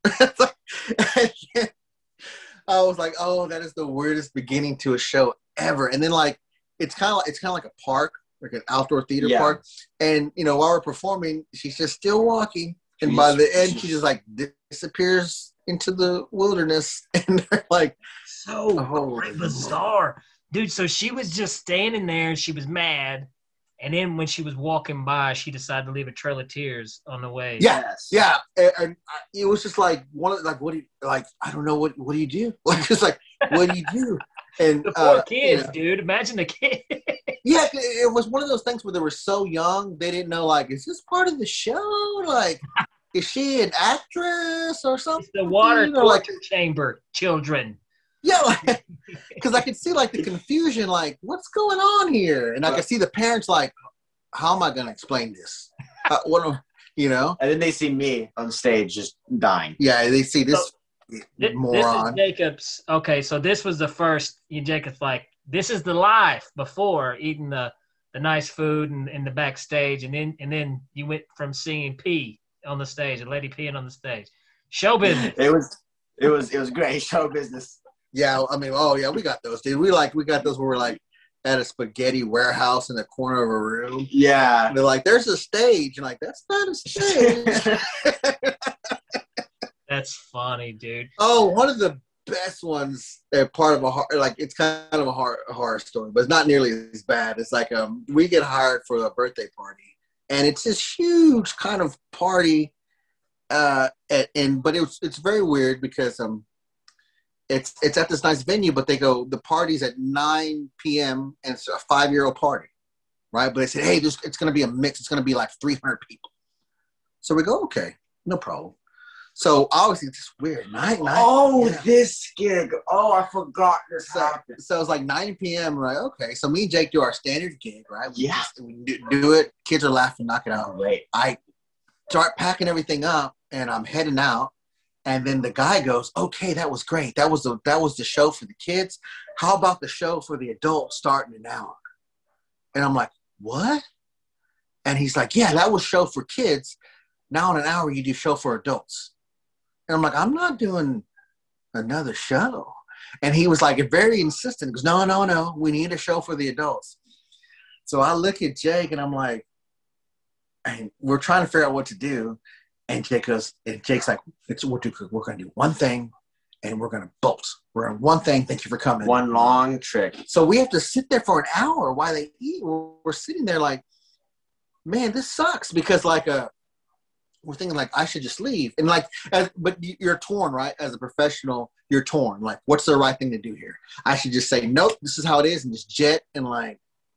I was like, oh, that is the weirdest beginning to a show ever. And then like it's kind of like a park, like an outdoor theater park, and you know, while we're performing, she's just still walking. And by the end, she just like disappears into the wilderness, and they're like, so bizarre, dude. So she was just standing there, and she was mad, and then when she was walking by, she decided to leave a trail of tears on the way. Yes, yeah, and it was just like what do you like? I don't know what do you do? Like it's like what do you do? And the poor kids, dude. Imagine the kids. Yeah, it was one of those things where they were so young, they didn't know, like, is this part of the show? Like, is she an actress or something? It's the water torture chamber, children. Yeah, because I could see, like, the confusion, like, what's going on here? And I could see the parents, like, how am I going to explain this? You know? And then they see me on stage just dying. Yeah, they see this moron. This is Jacob's. Okay, so this was the first. Jacob's like, this is the life before eating the nice food and in the backstage, and then you went from seeing pee on the stage, a lady peeing on the stage. Show business. It was great show business. Yeah, I mean, we got those, dude. We got those where we're like at a spaghetti warehouse in the corner of a room. Yeah, and they're like, "There's a stage," and like, "That's not a stage." That's funny, dude. Oh, one of the best ones, part of it's kind of a horror story, but it's not nearly as bad. It's like we get hired for a birthday party, and it's this huge kind of party, but it's very weird because it's at this nice venue, but the party's at 9 p.m. and it's a 5-year-old party, right? But they said, hey, it's going to be a mix. It's going to be like 300 people. So we go, okay, no problem. So obviously it's just weird. This gig. Oh, I forgot this happened. So it's like 9 p.m. Right? Okay. So me and Jake do our standard gig, right? We Yeah. do it. Kids are laughing, knock it out. Great. I start packing everything up, and I'm heading out. And then the guy goes, okay, that was great. That was the show for the kids. How about the show for the adults starting in an hour? And I'm like, what? And he's like, yeah, that was show for kids. Now in an hour, you do show for adults. And I'm like, I'm not doing another show. And he was like, very insistent. He goes, no, we need a show for the adults. So I look at Jake, and I'm like, and we're trying to figure out what to do. And Jake's like, we're going to do one thing, and we're going to bolt. We're on one thing. Thank you for coming. One long trick. So we have to sit there for an hour while they eat. We're sitting there like, man, this sucks. Because we're thinking like, I should just leave. And like, but you're torn, right? As a professional, you're torn. Like, what's the right thing to do here? I should just say, nope, this is how it is, and just jet and like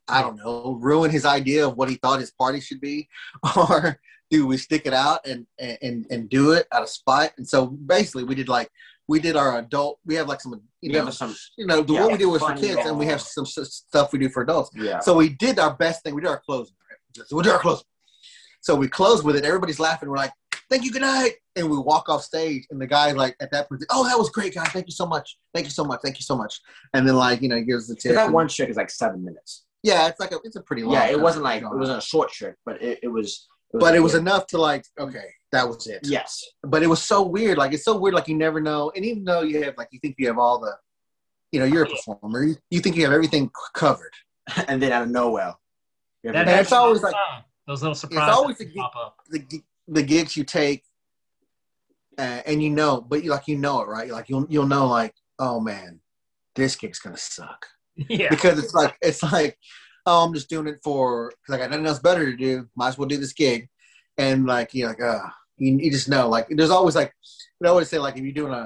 I don't know, ruin his idea of what he thought his party should be, or do we stick it out and do it out of spite? And so basically, we did our adult. We have like some what we do was for kids, and we have some stuff we do for adults. Yeah. So we did our best thing. We did our closing. Right? So we did our closing. So we close with it. Everybody's laughing. We're like, "Thank you, good night." And we walk off stage, and the guy like at that point, "Oh, that was great, guys. Thank you so much. Thank you so much. Thank you so much." And then like he gives the tip. That one trick is like 7 minutes. Yeah, it's a pretty long. Yeah, it wasn't a short trick, but it was. But it was enough to like, okay, that was it. Yes. But it was so weird. Like it's so weird. Like you never know. And even though you think you have all the, you're a performer. You think you have everything covered. And then out of nowhere. And it's always like those little surprises. It's always pop up. the gigs you take, and but you know it, right? Like you'll know like, oh man, this gig's gonna suck. Yeah. Because it's like, oh, I'm just doing it because I got nothing else better to do. Might as well do this gig, and like you're like, you just know. Like there's always like, I always say like if you're doing a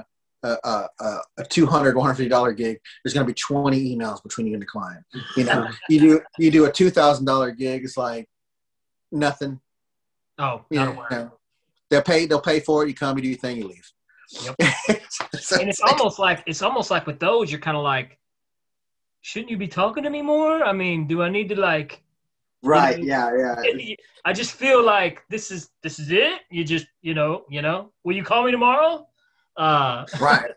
$250 gig, there's gonna be 20 emails between you and the client. You do a $2,000 gig, it's like nothing. Oh, not a word. They'll pay for it. You come, you do your thing, you leave. Yep. And it's almost like with those, you're kind of like, shouldn't you be talking to me more? I mean, do I need to like? Right. Yeah. I just feel like this is it. You just will you call me tomorrow? Right.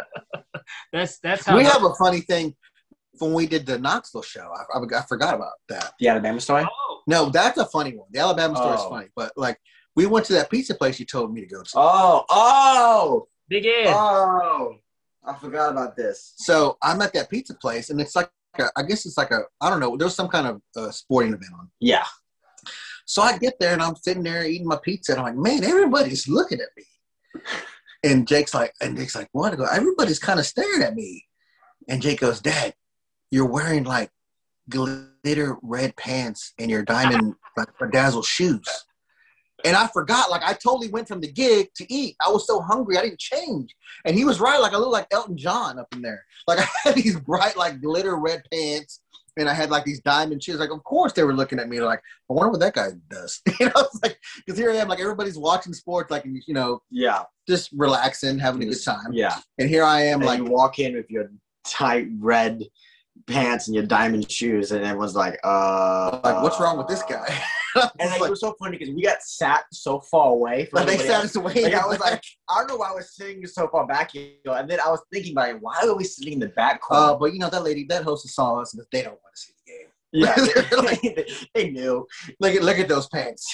That's how we have a funny thing when we did the Knoxville show. I forgot about that. The Alabama story? Oh. No, that's a funny one. The Alabama story is funny, but like we went to that pizza place you told me to go to. Oh, Big Ed. Oh, I forgot about this. So I'm at that pizza place, and it's like I guess it's like I don't know. There's some kind of sporting event on. Yeah. So I get there and I'm sitting there eating my pizza, and I'm like, man, everybody's looking at me. And Jake's like, what? I go, everybody's kind of staring at me. And Jake goes, Dad, you're wearing like glitter red pants and your diamond like bedazzled shoes. And I forgot, like I totally went from the gig to eat. I was so hungry, I didn't change. And he was right, like I looked like Elton John up in there. Like I had these bright like glitter red pants and I had like these diamond shoes. Like, of course they were looking at me like, I wonder what that guy does. It's like, because here I am, like everybody's watching sports, like, yeah, just relaxing, having a good time. Yeah. And here I am, and like, you walk in with your tight red pants and your diamond shoes, and everyone's like, what's wrong with this guy? And like, it was so funny because we got sat so far away from they sat us away. Like, I was like, I don't know why I was sitting so far back here. And then I was thinking, like, why are we sitting in the back corner? But that hostess saw us, but they don't want to see the game. Yeah, they knew. Look at those pants.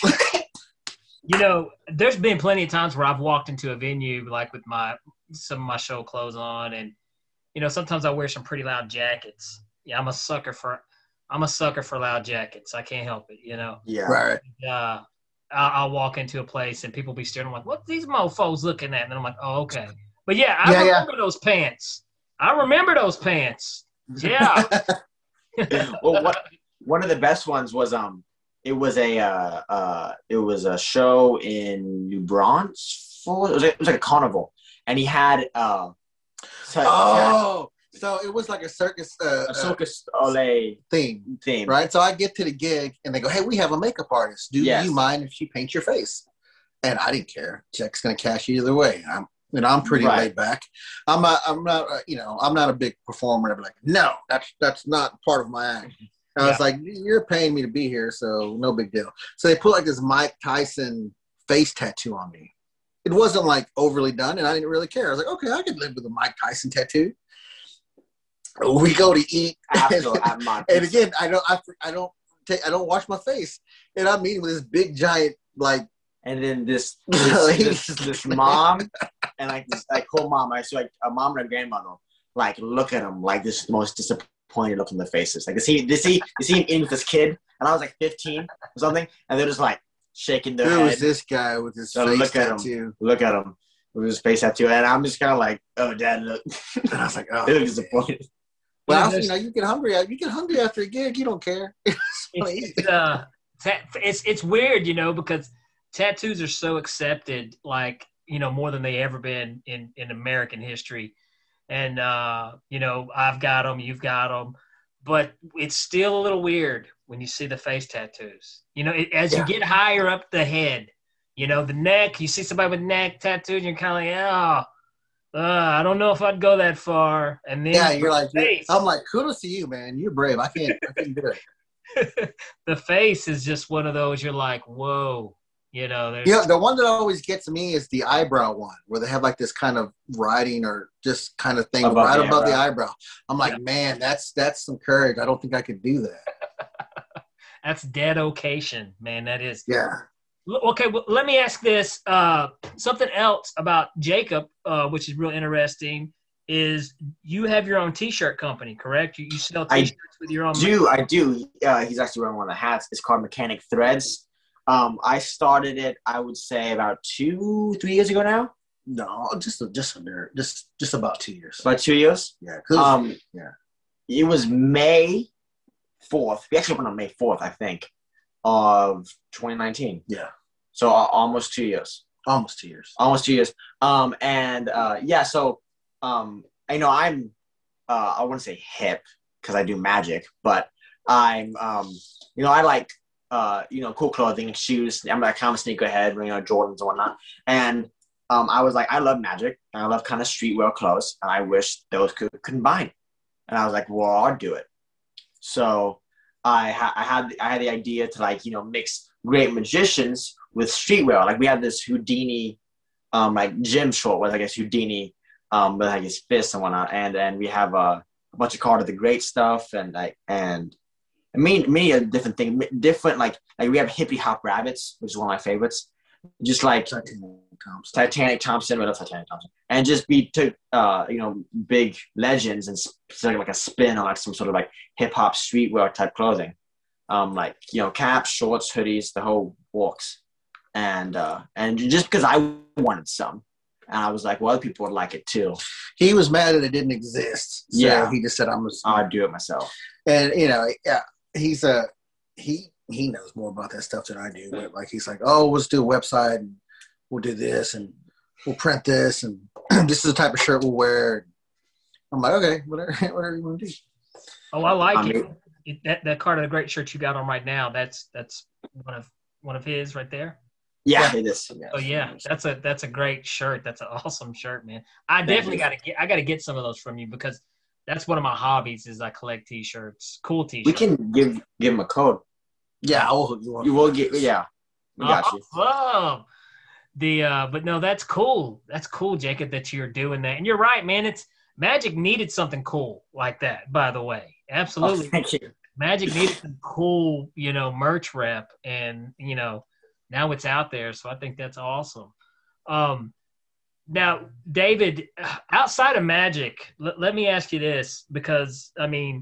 There's been plenty of times where I've walked into a venue like with some of my show clothes on, and sometimes I wear some pretty loud jackets. Yeah, I'm a sucker for loud jackets. I can't help it. Yeah. Right. I'll walk into a place and people be staring. I'm like, what these mofos looking at? And then I'm like, oh, okay. But yeah, I remember those pants. Yeah. Well, one of the best ones was it was a show in New Braunfels. It was like a carnival, and he had so it was like a circus a Circus Olay theme, right? So I get to the gig and they go, hey, we have a makeup artist. Do you mind if she paints your face? And I didn't care. Check's gonna cash either way. I'm pretty laid back. I'm not a big performer. I'm like, no, that's not part of my act. And I was like, you're paying me to be here, so no big deal. So they put like this Mike Tyson face tattoo on me. It wasn't like overly done, and I didn't really care. I was like, okay, I could live with a Mike Tyson tattoo. We go to eat, and again, I don't wash my face, and I'm eating with this big giant like. And then this mom and like this like cool mom, I see like a mom and a grandmother like look at him like this most disappointed look in their faces. Like is he eating with this kid? And I was like 15 or something, and they're just like shaking their head. Who is this guy with his face tattoo? Look at him with his face tattoo, and I'm just kind of like, oh, Dad, look. And I was like, oh, they look disappointed. Well, you get hungry. You get hungry after a gig. You don't care. It's weird, because tattoos are so accepted, like, more than they ever been in American history. And, I've got them, you've got them. but it's still a little weird when you see the face tattoos. As you get higher up the head, the neck, you see somebody with neck tattooed, and you're kind of like, I don't know if I'd go that far. And then you're like, I'm like, kudos to you, man. You're brave. I can't do it. The face is just one of those. You're like, whoa. The one that always gets me is the eyebrow one, where they have like this kind of writing or just kind of thing above the eyebrow. I'm like, man, that's some courage. I don't think I could do that. That's dedication, man. That is. Yeah. Okay, well, let me ask this. Something else about Jacob, which is real interesting, is you have your own T-shirt company, correct? You sell T-shirts with your own. I do. He's actually wearing one of the hats. It's called Mechanic Threads. I started it, I would say, about 2-3 years ago now. No, just about 2 years. About 2 years? Yeah. It was May 4th. We actually opened on May 4th, I think, of 2019. Yeah. So almost 2 years. Almost 2 years. Almost 2 years. So I'm I wouldn't say hip because I do magic, but I'm I like cool clothing and shoes. I'm like kind of sneakerhead, Jordans and whatnot. And I was like, I love magic and I love kind of streetwear clothes, and I wish those could combine. And I was like, well, I'll do it. So I had the idea to mix great magicians with streetwear. Like we have this Houdini, like gym short with Houdini, with like his fists and whatnot, and then we have a bunch of Carter the Great stuff and many different things. Different like we have Hippie Hop Rabbits, which is one of my favorites. Just like Titanic Thompson, what else? Titanic Thompson, and just took big legends and started like a spin on like some sort of like hip hop streetwear type clothing, caps, shorts, hoodies, the whole works, and just because I wanted some, and I was like, well, other people would like it too. He was mad that it didn't exist, so he just said, I'll do it myself, and he knows more about that stuff than I do. But like he's like, oh, let's do a website and we'll do this and we'll print this and this is the type of shirt we'll wear. I'm like, okay, whatever you want to do. Oh, I like it. That Carter the Great shirt you got on right now. That's one of his right there. Yeah, it is. Yeah. Oh yeah, that's a great shirt. That's an awesome shirt, man. I definitely got to get some of those from you because that's one of my hobbies is I collect T-shirts, cool T-shirts. We can give him a code. Yeah, you will get. Yeah, we got you. Oh, but no, that's cool. That's cool, Jacob, that you're doing that. And you're right, man. Magic needed something cool like that. By the way, absolutely. Oh, thank you. Magic needed some cool, merch rep, and now it's out there. So I think that's awesome. Now, David, outside of magic, let me ask you this, because I mean,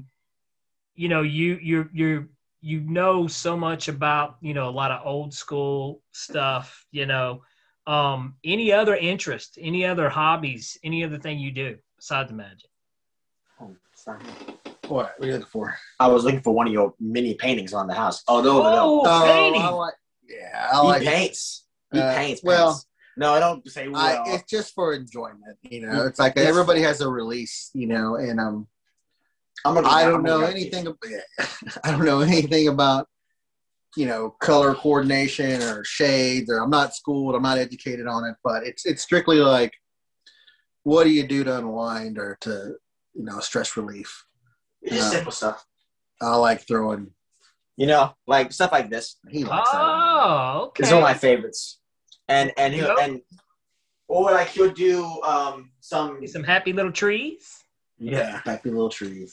you know so much about a lot of old school stuff. Any other interest, any other hobbies, any other thing you do besides the magic? Oh, sorry. What are you looking for? I was looking for one of your mini paintings on the house. Oh no! Painting. I paints. He paints. Well. No, I don't say well. It's just for enjoyment, It's like everybody has a release, and I don't know anything about color coordination or shades, or I'm not schooled, I'm not educated on it, but it's strictly like, what do you do to unwind or to stress relief? Just simple stuff. I like throwing, like stuff like this. He likes that. Oh, okay. It's one of my favorites. And he'll do some happy little trees. Yeah, happy little trees.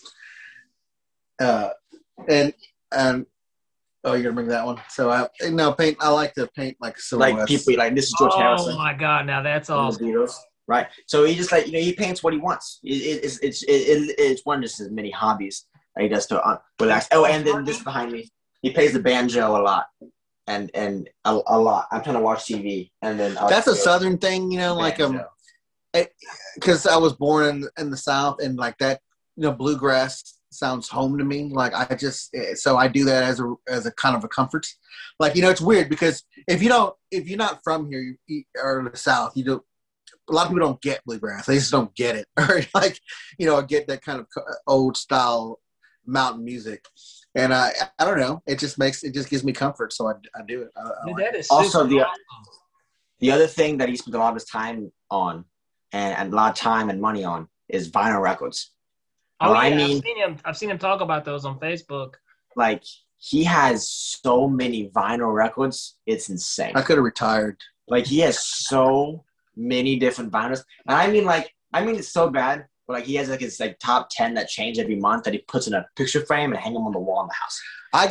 And you're gonna bring that one. So I like to paint like silhouettes. Like people like this is George Harrison. Oh my God, now that's awesome. The Beatles, right? So he just he paints what he wants. It's one of just his many hobbies that he does to relax. Oh, and then this behind me, he plays the banjo a lot. And a lot. I'm trying to watch TV, and then that's a Southern thing, because I was born in the South, and like that, bluegrass sounds home to me. Like so I do that as a kind of a comfort. Like it's weird because if you're not from here or the South, a lot of people don't get bluegrass. They just don't get it, or get that kind of old style mountain music. And I don't know. It just gives me comfort. So I do it. Dude, that is also super awesome. The other thing that he spent a lot of his time on and a lot of time and money on is vinyl records. Oh, yeah, I mean, I've seen him talk about those on Facebook. Like, he has so many vinyl records, it's insane. I could have retired. Like, he has so many different vinyls. And I mean it's so bad, but like he has like his like top 10 that change every month that he puts in a picture frame and hang them on the wall in the house.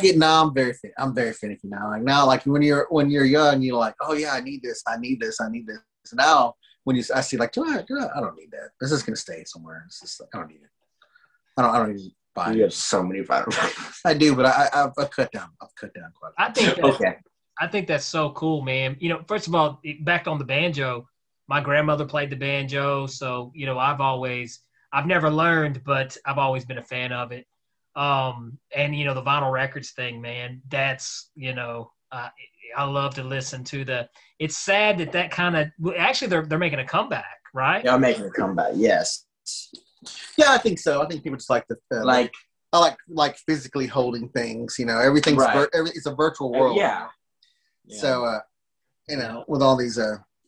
I'm very finicky now. Like now, like when you're young, you're like, oh yeah, I need this. So now I see like, I don't need that. This is gonna stay somewhere. It's just like, I don't need it. I don't even buy it. You have so many vinyl records. I do, but I've cut down quite a bit. I think that's so cool, man. You know, first of all, back on the banjo, my grandmother played the banjo, so you know, I've never learned, but I've always been a fan of it. And you know, the vinyl records thing, man, that's, you know, I love to listen to it's sad that kind of, actually they're making a comeback, right? They're making a comeback. Yes. Yeah, I think so. I think people just like I like physically holding things, you know, everything's right. It's a virtual world. Yeah. So, you know, with all these,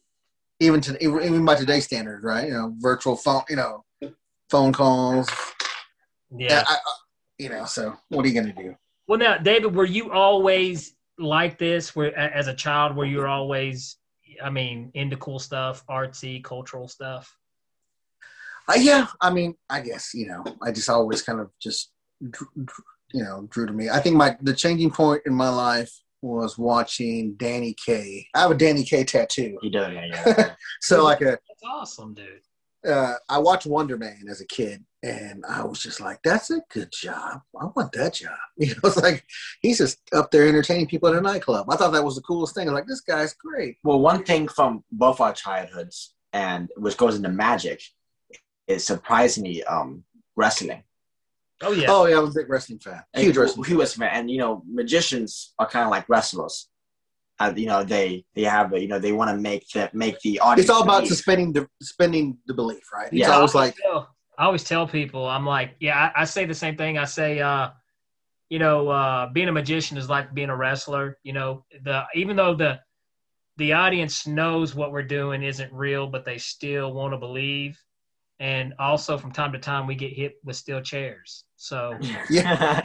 even by today's standards, right? You know, virtual phone, you know, phone calls. Yeah. You know, so what are you going to do? Well, now, David, were you always like this? As a child, were you always, I mean, into cool stuff, artsy, cultural stuff? Yeah. I mean, I guess, you know, I just always kind of just, you know, drew to me. I think the changing point in my life was watching Danny Kaye. I have a Danny Kaye tattoo. He does, yeah. So that's awesome, dude. I watched Wonder Man as a kid, and I was just like, "That's a good job. I want that job." You know, it's like he's just up there entertaining people at a nightclub. I thought that was the coolest thing. I was like, "This guy's great." Well, one thing from both our childhoods, and which goes into magic, is surprisingly wrestling. Oh yeah, I'm a big wrestling fan. Huge wrestling fan. And you know, magicians are kind of like wrestlers. You know, they have you know, they want to make the audience. It's all about suspending the belief, right? It's yeah. I always tell people, I'm like, yeah, I say the same thing. I say, you know, being a magician is like being a wrestler. You know, even though the audience knows what we're doing isn't real, but they still want to believe. And also, from time to time, we get hit with steel chairs. So yeah,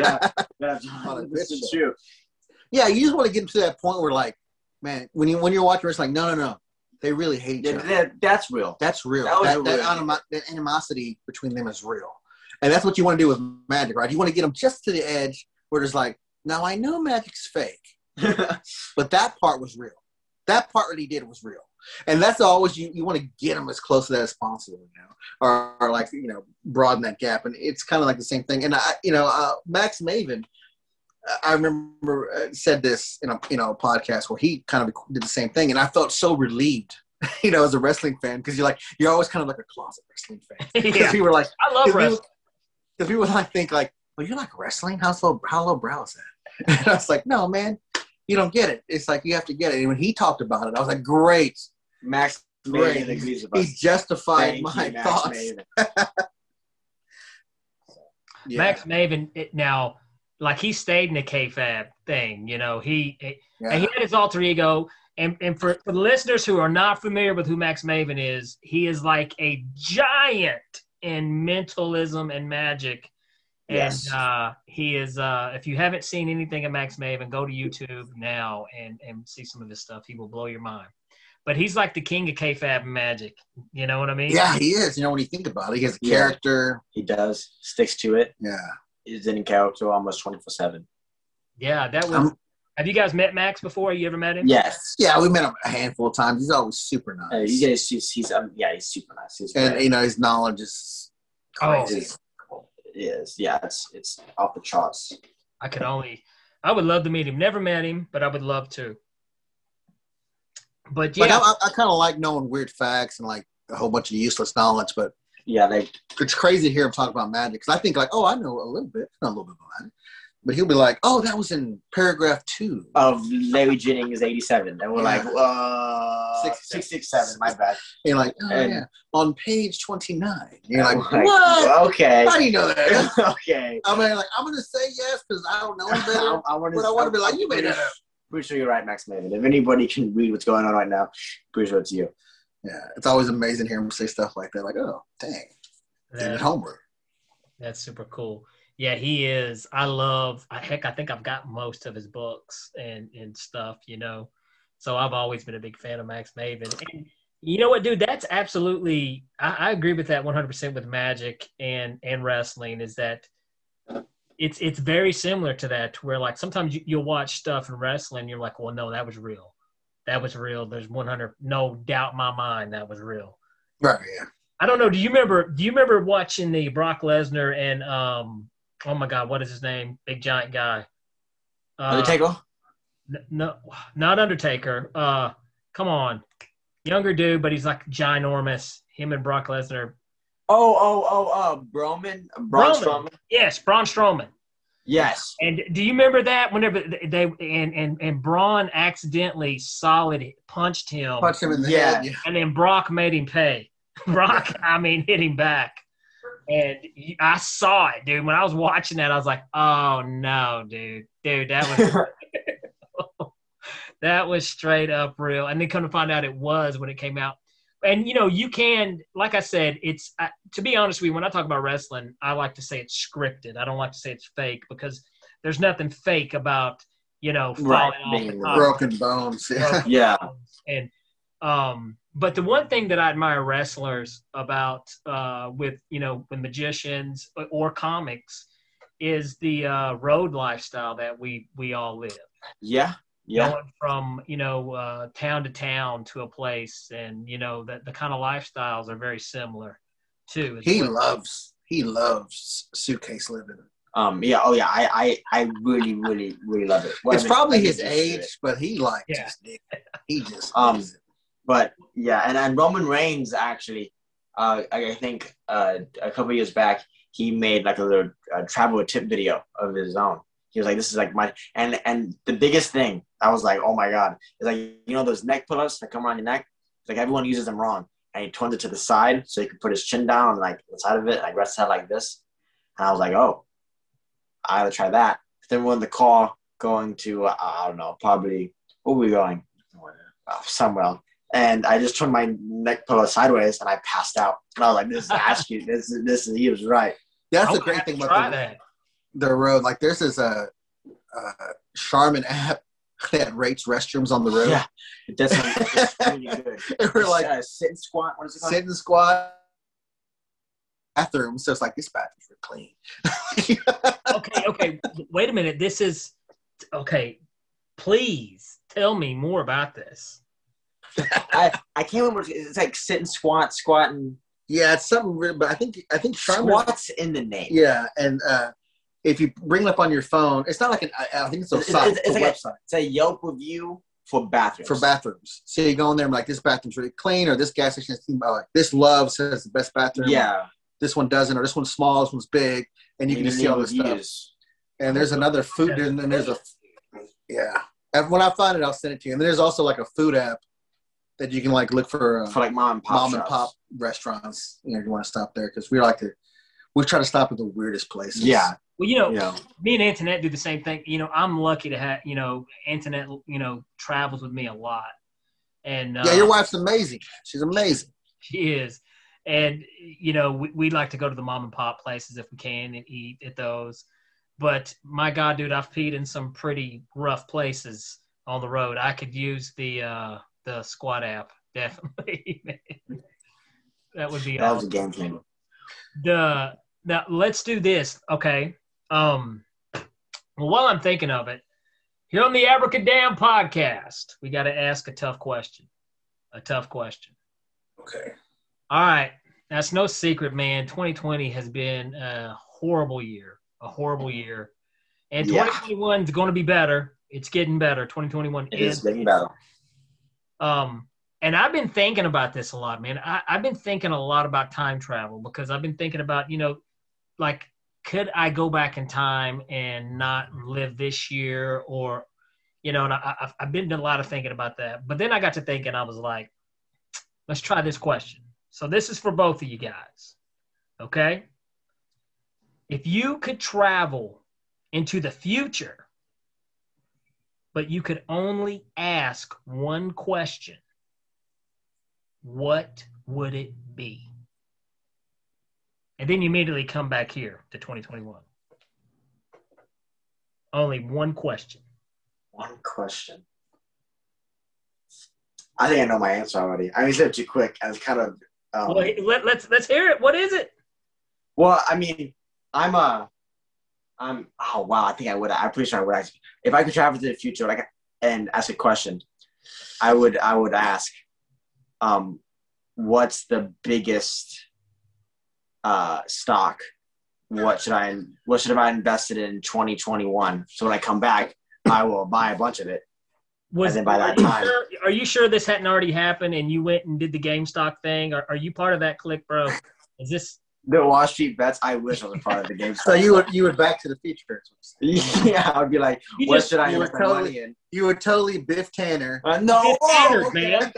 this is true. Yeah, you just want to get to that point where, like, man, when you're watching, it's like, no, they really hate each other. That's real. That's real. That animosity between them is real, and that's what you want to do with magic, right? You want to get them just to the edge where there's like, now I know magic's fake, but that part was real. That part that he did was real. And that's always you want to get them as close to that as possible, you know, or like, you know, broaden that gap. And it's kind of like the same thing. And Max Maven, I remember said this in a podcast where he kind of did the same thing, and I felt so relieved, you know, as a wrestling fan, because you're always kind of like a closet wrestling fan. Yeah. People were like, I love wrestling. Because people like think like, well, you like wrestling? How low brow is that? And I was like, no, man. You don't get it. It's like you have to get it. And when he talked about it, I was like, great. Max Maven agrees with us. He justified my thoughts. Yeah. Max Maven, now, like, he stayed in the kayfabe thing. You know, and he had his alter ego. And for the listeners who are not familiar with who Max Maven is, he is like a giant in mentalism and magic. Yes. And he is, if you haven't seen anything of Max Maven, go to YouTube now and see some of his stuff. He will blow your mind. But he's like the king of kayfabe magic. You know what I mean? Yeah, he is. You know, when you think about it, he has a character. He does. Sticks to it. Yeah. He's in character almost 24/7. Yeah, that was. Have you guys met Max before? You ever met him? Yes. Yeah, we met him a handful of times. He's always super nice. He's super nice. And, you know, his knowledge is crazy. It is. Yeah, it's off the charts. I would love to meet him. Never met him, but I would love to. But yeah, like, I kind of like knowing weird facts and like a whole bunch of useless knowledge. But yeah, it's crazy to hear him talk about magic, because I think like, oh, I know a little bit about it. But he'll be like, "Oh, that was in paragraph 2 of Larry Jennings 87," and we're like, 667. My bad. And you're like, "Oh And- yeah, on page 29." You're like, Like, "What? Okay. How do you know that?" Okay. I mean, like, I'm gonna say yes because I don't know any better. I want But I want to be like, "You made that up." Pretty sure you're right, Max Maven. If anybody can read what's going on right now, pretty sure it's you. Yeah, it's always amazing hearing him say stuff like that. Like, "Oh, dang, David Homer." That's super cool. Yeah, he is. I think I've got most of his books and stuff, you know. So I've always been a big fan of Max Maven. And you know what, dude? That's absolutely, I agree with that 100% with magic and wrestling, is that it's very similar to that, to where like sometimes you'll watch stuff in wrestling, you're like, well, no, that was real. That was real. There's 100, no doubt in my mind that was real. Right. Yeah. I don't know. Do you remember watching the Brock Lesnar and oh my God, what is his name? Big giant guy. Undertaker? No, not Undertaker. Come on, younger dude, but he's like ginormous. Him and Brock Lesnar. Braun Strowman? Yes, Braun Strowman. Yes. And do you remember that whenever they and Braun accidentally punched him In the Yeah. head. Yeah. and then Brock made him pay. Brock, hit him back. And I saw it, dude. When I was watching that, I was like, oh, no, dude. Dude, that was straight up real. And then come to find out it was when it came out. And, you know, you can, like I said, it's, to be honest with you, when I talk about wrestling, I like to say it's scripted. I don't like to say it's fake, because there's nothing fake about, you know, falling off the top. Broken bones. Yeah. Yeah. And, but the one thing that I admire wrestlers about, with magicians or comics, is the road lifestyle that we all live. Yeah. Yeah. Going from, town to town to a place, and, the kind of lifestyles are very similar too. He loves suitcase living. Yeah. Oh yeah. I really, really, really love it. It's probably his age, but he just did it. He just loves it. But yeah, and Roman Reigns actually, I think a couple years back, he made like a little travel tip video of his own. He was like, "This is like my," and the biggest thing, I was like, "Oh my God!" It's like, those neck pull-ups that come around your neck. It's like everyone uses them wrong, and he turns it to the side so he could put his chin down, like the side of it, like rest head like this. And I was like, "Oh, I gotta try that." Then we're in the car going to I don't know, probably where were we going? Somewhere. And I just turned my neck pillow sideways and I passed out. And I was like, "This is askew. This is." He was right. That's the great thing about the road. Like there's this Charmin app that rates restrooms on the road. Yeah, that's really good. And we're like sit and squat. What is it called? Sit and squat bathroom. So it's like, this bathrooms are clean. Okay. Wait a minute. This is okay. Please tell me more about this. I can't remember. It's like sit and squat, and yeah, it's something weird. But I think Charmin, squats in the name. Yeah, and if you bring it up on your phone, it's not like I think it's a site. It's like website. It's a Yelp review for bathrooms. So you go in there and like, this bathroom's really clean, or this gas station has like, this Love's has the best bathroom. Yeah. This one doesn't, or this one's small, this one's big, and you can just see all this stuff. And there's another food, and then there's And when I find it, I'll send it to you. And then there's also like a food app that you can like look for like mom and pop restaurants. You want to stop there, because we try to stop at the weirdest places. Yeah. Well, me and Antoinette do the same thing. I'm lucky to have, Antoinette, travels with me a lot. And your wife's amazing. She's amazing. She is. And, we like to go to the mom and pop places if we can and eat at those. But my God, dude, I've peed in some pretty rough places on the road. I could use the Squat app, definitely. That would be awesome. Was a game changer. Now let's do this, okay? Well, while I'm thinking of it, here on the Abracadam podcast, we got to ask a tough question. Okay. All right. That's no secret, man. 2020 has been a horrible year. And 2021 is going to be better. It's getting better. 2021 is getting better. And I've been thinking about this a lot, man. I've been thinking a lot about time travel, because I've been thinking about, like could I go back in time and not live this year? Or, and I've been doing a lot of thinking about that. But then I got to thinking, I was like, let's try this question. So this is for both of you guys. Okay? If you could travel into the future, but you could only ask one question, what would it be? And then you immediately come back here to 2021. Only one question. One question. I think I know my answer already. I mean, it's too quick. I was kind of. Well, let's hear it. What is it? Well, I mean, I'm. Oh wow! I think I would. I'm pretty sure I would ask. If I could travel to the future, and ask a question, I would ask, what's the biggest stock? What should I have invested in 2021? So when I come back, I will buy a bunch of it. And then by that time, are you sure this hadn't already happened and you went and did the GameStop thing? Are you part of that clique, bro? Is this the Wall Street bets? I wish I was a part of the GameStop. So you would Back to the Future. Yeah, I would be like, what should I invest my money in? You would totally Biff Tanner. No, Biff Tanner, man.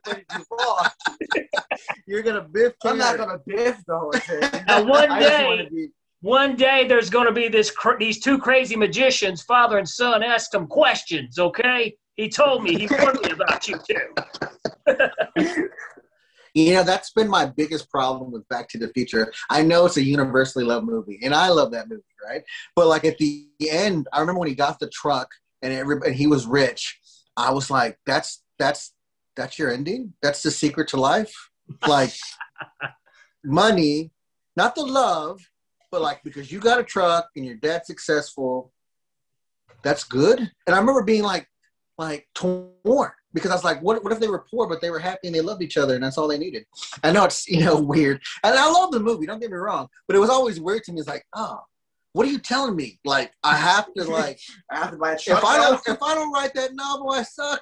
You're gonna Biff Tanner. I'm not gonna Biff the whole thing. Now one day there's gonna be these two crazy magicians, father and son, ask them questions. Okay, he told me, he warned me about you too. That's been my biggest problem with Back to the Future. I know it's a universally loved movie, and I love that movie, right? But like at the end, I remember when he got the truck and he was rich. I was like, that's your ending? That's the secret to life? Like money, not the love, but like because you got a truck and your dad's successful, that's good. And I remember being like torn. Because I was like, what if they were poor, but they were happy and they loved each other and that's all they needed? I know it's, weird. And I love the movie, don't get me wrong. But it was always weird to me. It's like, oh, what are you telling me? Like, I have to buy a truck. If I don't write that novel, I suck.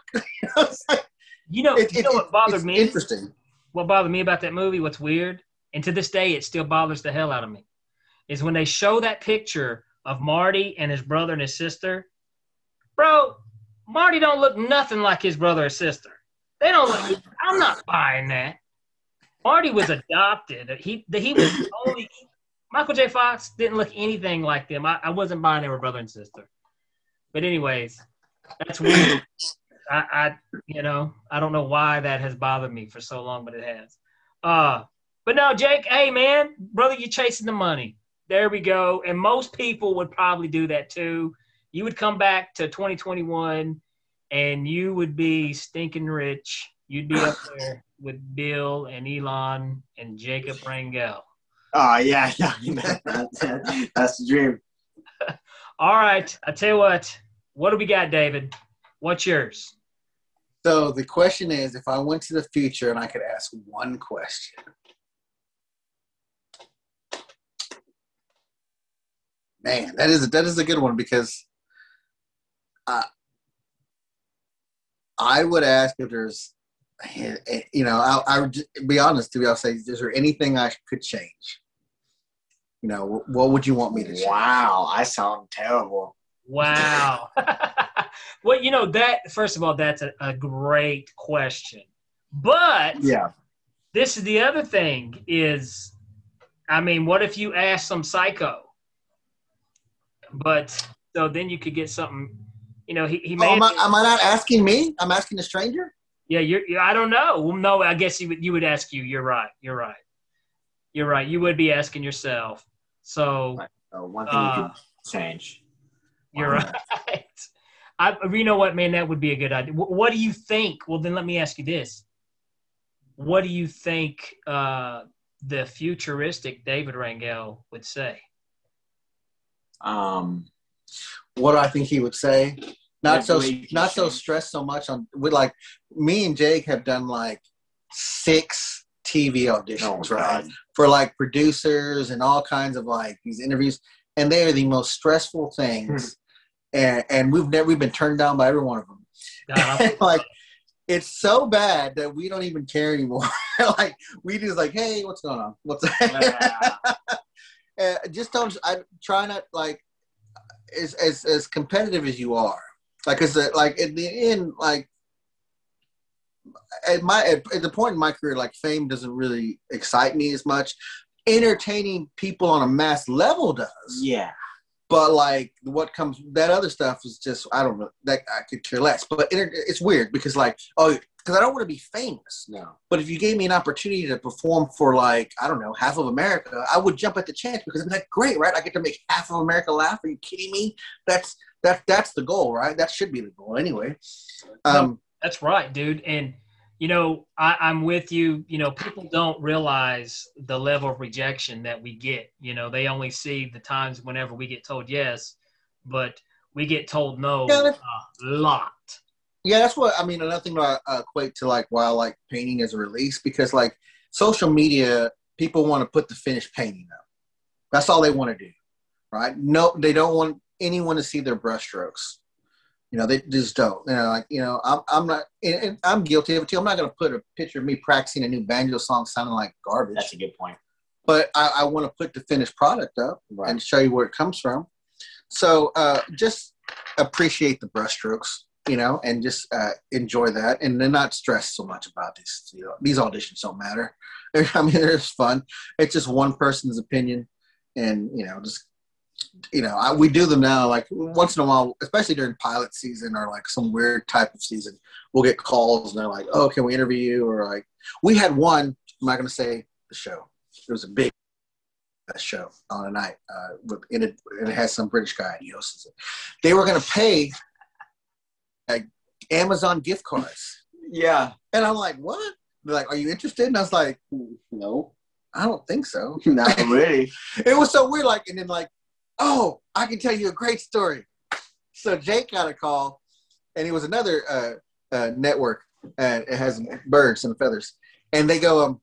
What bothered me? Interesting. What bothered me about that movie, what's weird, and to this day it still bothers the hell out of me, is when they show that picture of Marty and his brother and his sister. Bro, Marty don't look nothing like his brother or sister. They don't look. I'm not buying that. Marty was adopted. He was only. Michael J. Fox didn't look anything like them. I wasn't buying they were brother and sister. But anyways, that's weird. I don't know why that has bothered me for so long, but it has. But no, Jake, hey man, brother, you're chasing the money. There we go. And most people would probably do that too. You would come back to 2021 and you would be stinking rich. You'd be up there with Bill and Elon and Jacob Rangel. Oh, yeah. That's the dream. All right. I tell you what do we got, David? What's yours? So the question is, if I went to the future and I could ask one question. Man, that is a good one because I would ask if there's, I would be honest to you. I'll say, is there anything I could change? What would you want me to change? Wow, I sound terrible. Wow. Well, that, first of all, that's a great question. But yeah, this is the other thing is, what if you ask some psycho? But so then you could get something, he may. Am I not asking me? I'm asking a stranger? Yeah, I don't know. Well, no, I guess you would ask you. You're right. You would be asking yourself. So one thing you could change. You're right. You know what, man? That would be a good idea. What do you think? Well, then let me ask you this. What do you think the futuristic David Rangel would say? What do I think he would say? Not so stressed so much on with like me and Jake have done like 6 TV auditions, right? For like producers and all kinds of like these interviews, and they are the most stressful things. And we've been turned down by every one of them. Like it's so bad that we don't even care anymore. Like we just like, hey, what's going on? just don't. I try not like as competitive as you are. Like, cause like at the end, like at the point in my career, like fame doesn't really excite me as much. Entertaining people on a mass level does. Yeah. But like what comes, that other stuff is just, I don't know, that I could care less. But it's weird because like, because I don't want to be famous. No. But if you gave me an opportunity to perform for like, I don't know, half of America, I would jump at the chance because I'm like, great, right? I get to make half of America laugh. Are you kidding me? That's the goal, right? That should be the goal anyway. No, that's right, dude. And you know, I'm with you. You know, people don't realize the level of rejection that we get. You know, they only see the times whenever we get told yes, but we get told no a lot. Yeah, that's what I mean. Another thing I equate to like why I like painting as a release, because like social media, people want to put the finished painting up. That's all they want to do, right? No, they don't want anyone to see their brushstrokes. You know, they just don't. You know, like, you know, I'm not, and I'm guilty of it too. I'm not going to put a picture of me practicing a new banjo song sounding like garbage. That's a good point. But I want to put the finished product up and show you where it comes from. So just appreciate the brushstrokes, you know, and just enjoy that, and then not stress so much about this. You know, these auditions don't matter. I mean, they're just fun. It's just one person's opinion, and you know, just. You know, we do them now, like once in a while, especially during pilot season or like some weird type of season, we'll get calls and they're like, oh, can we interview you? Or like, we had one, I'm not going to say the show. It was a big show on a night. And it has some British guy, he hosts it. They were going to pay like Amazon gift cards. Yeah. And I'm like, what? They're like, are you interested? And I was like, no, I don't think so. Not really. It was so weird. Like, and then like, oh, I can tell you a great story. So Jake got a call, and it was another network, and it has birds and feathers. And they go,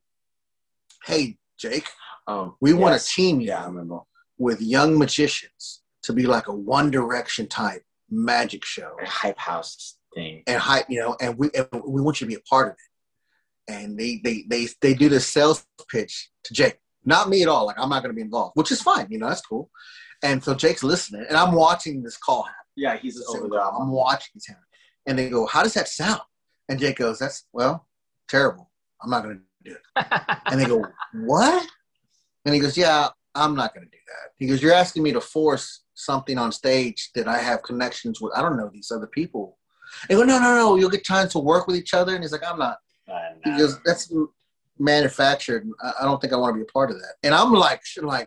hey, Jake, we want to team you with young magicians to be like a One Direction type magic show. A hype house thing. And hype, you know, and we want you to be a part of it. And they do the sales pitch to Jake. Not me at all. Like, I'm not going to be involved, which is fine. You know, that's cool. And so Jake's listening, and I'm watching this call happen. Yeah, he's over there. I'm watching this happen. And they go, how does that sound? And Jake goes, that's, well, terrible. I'm not going to do it. And they go, what? And he goes, yeah, I'm not going to do that. He goes, you're asking me to force something on stage that I have connections with. I don't know these other people. They go, no, you'll get time to work with each other. And he's like, I'm not. He goes, that's manufactured. I don't think I want to be a part of that. And I'm like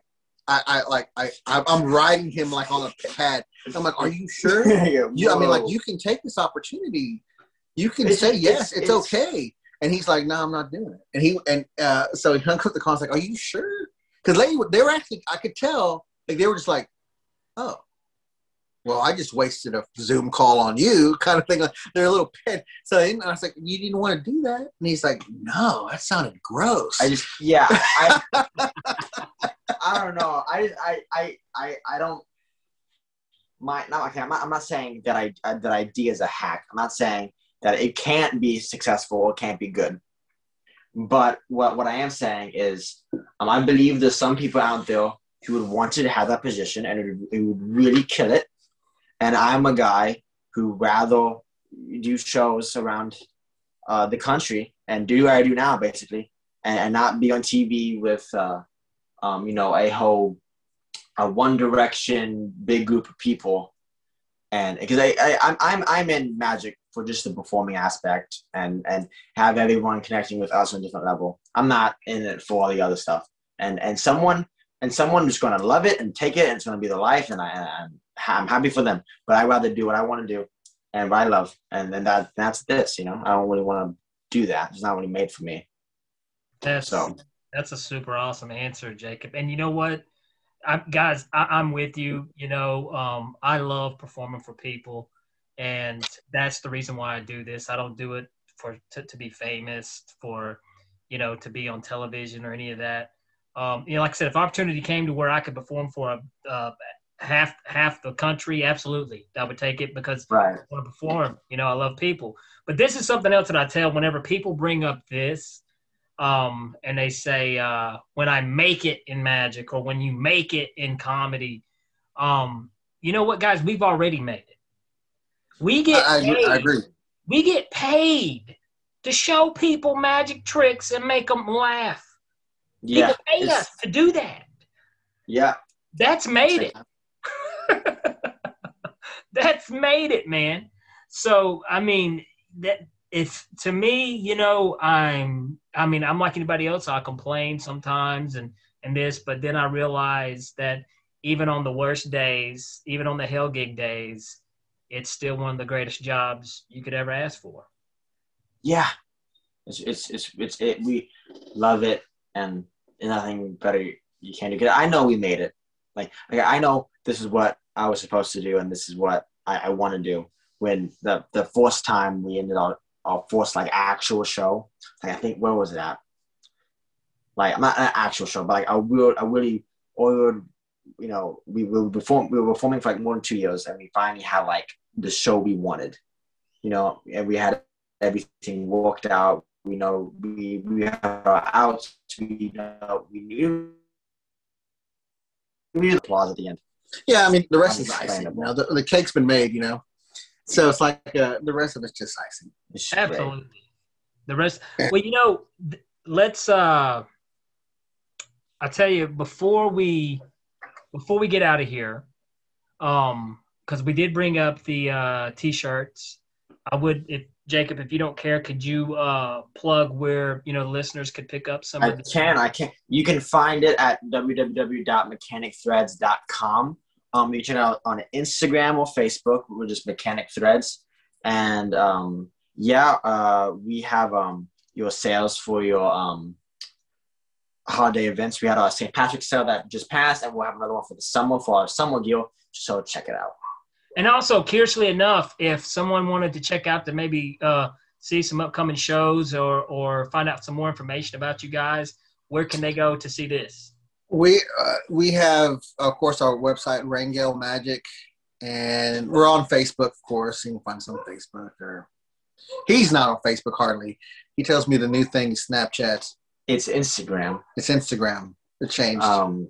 I'm riding him like on a pad. I'm like, are you sure? I mean, like, you can take this opportunity. You can say yes. It's okay. And he's like, no, I'm not doing it. And so he hung up the call. I was like, are you sure? Because they were actually, I could tell, like, they were just like, oh, well, I just wasted a Zoom call on you, kind of thing. Like, they're a little pet. So I was like, you didn't want to do that? And he's like, no, that sounded gross. I don't know. I don't. I'm not saying that that idea is a hack. I'm not saying that it can't be successful or can't be good. But what I am saying is, I believe there's some people out there who would want to have that position and it would really kill it. And I'm a guy who rather do shows around the country and do what I do now, basically, and not be on TV with you know, a One Direction big group of people, and because I'm in magic for just the performing aspect and have everyone connecting with us on a different level. I'm not in it for all the other stuff, and someone who's going to love it and take it, and it's going to be their life, and I'm happy for them. But I rather do what I want to do and what I love, and then that's this. You know, I don't really want to do that. It's not really made for me. That's a super awesome answer, Jacob. And you know what, I'm with you. You know, I love performing for people, and that's the reason why I do this. I don't do it to be famous, for, you know, to be on television or any of that. You know, like I said, if opportunity came to where I could perform for half the country, absolutely, I would take it, because I want to perform. You know, I love people. But this is something else that I tell whenever people bring up this. and they say, when I make it in magic or when you make it in comedy, you know what, guys? We've already made it. We get paid. I agree. We get paid to show people magic tricks and make them laugh. Yeah, people pay us to do that. Yeah. That's made it. That's made it, man. So, I mean, that it's, to me, you know, I'm like anybody else. I complain sometimes and this, but then I realize that even on the worst days, even on the hell gig days, it's still one of the greatest jobs you could ever ask for. Yeah. We love it, and nothing better you can do. 'Cause I know we made it. Like I know this is what I was supposed to do, and this is what I want to do. When the first time we ended our first like actual show, like I think, where was it at? Like not an actual show, but like you know, we were performing for like more than 2 years, and we finally had like the show we wanted, you know, and we had everything worked out. We know we have our outs. We knew the applause at the end. Yeah, I mean the rest is icing. You know, the cake's been made. You know, so it's like the rest of it's just icing. It's absolutely great. The rest. Well, you know, let's. I tell you, before we get out of here, because we did bring up the T-shirts. I would, if Jacob, if you don't care, could you plug where, you know, listeners could pick up some? I can. You can find it at www.mechanicthreads.com. You can check it out on Instagram or Facebook. We're just Mechanic Threads, and we have your sales for your holiday events. We had our St. Patrick's sale that just passed, and we'll have another one for the summer for our summer deal. So check it out. And also, curiously enough, if someone wanted to check out to maybe see some upcoming shows or find out some more information about you guys, where can they go to see this? We have, of course, our website, Rangel Magic, and we're on Facebook, of course. You can find us on Facebook. Or he's not on Facebook hardly. He tells me the new thing is Snapchat. It's Instagram. It's Instagram. It changed.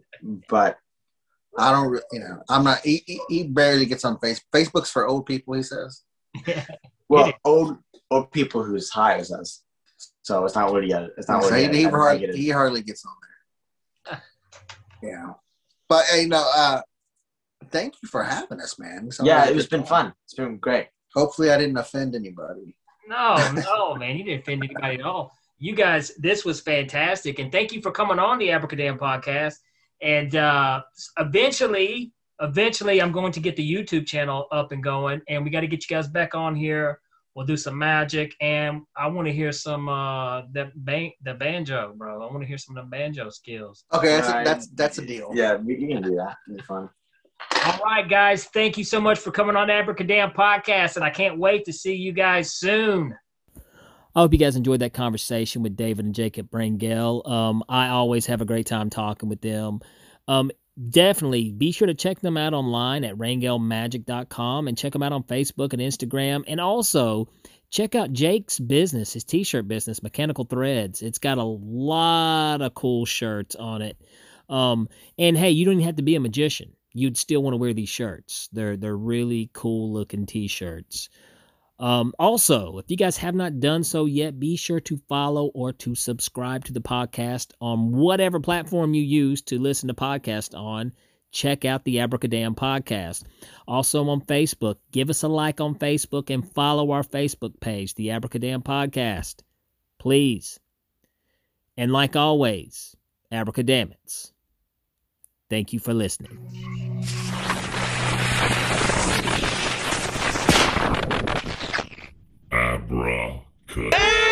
But I don't, you know, I'm not. He barely gets on Facebook. Facebook's for old people, he says. Well, old people who's high as us. So it's not really it's not really. He hardly gets on there. Yeah, but you know, thank you for having us, man. It's been fun. It's been great. Hopefully, I didn't offend anybody. No, man, you didn't offend anybody at all. You guys, this was fantastic, and thank you for coming on the Abracadam podcast. And eventually, I'm going to get the YouTube channel up and going, and we got to get you guys back on here. We'll do some magic, and I want to hear some the banjo, bro. I want to hear some of the banjo skills. Okay, that's a deal. Yeah, you can do that. It'll be fun. All right, guys. Thank you so much for coming on the Abracadam podcast, and I can't wait to see you guys soon. I hope you guys enjoyed that conversation with David and Jacob Rangel. I always have a great time talking with them. Definitely be sure to check them out online at rangelmagic.com and check them out on Facebook and Instagram. And also check out Jake's business, his t-shirt business, Mechanical Threads. It's got a lot of cool shirts on it. And hey, you don't even have to be a magician. You'd still want to wear these shirts. They're really cool looking t-shirts. Also, if you guys have not done so yet, be sure to follow or to subscribe to the podcast on whatever platform you use to listen to podcasts on. Check out the Abracadam podcast. Also on Facebook, give us a like on Facebook and follow our Facebook page, the Abracadam podcast. Please. And like always, Abracadamits. Thank you for listening. Abracadabra.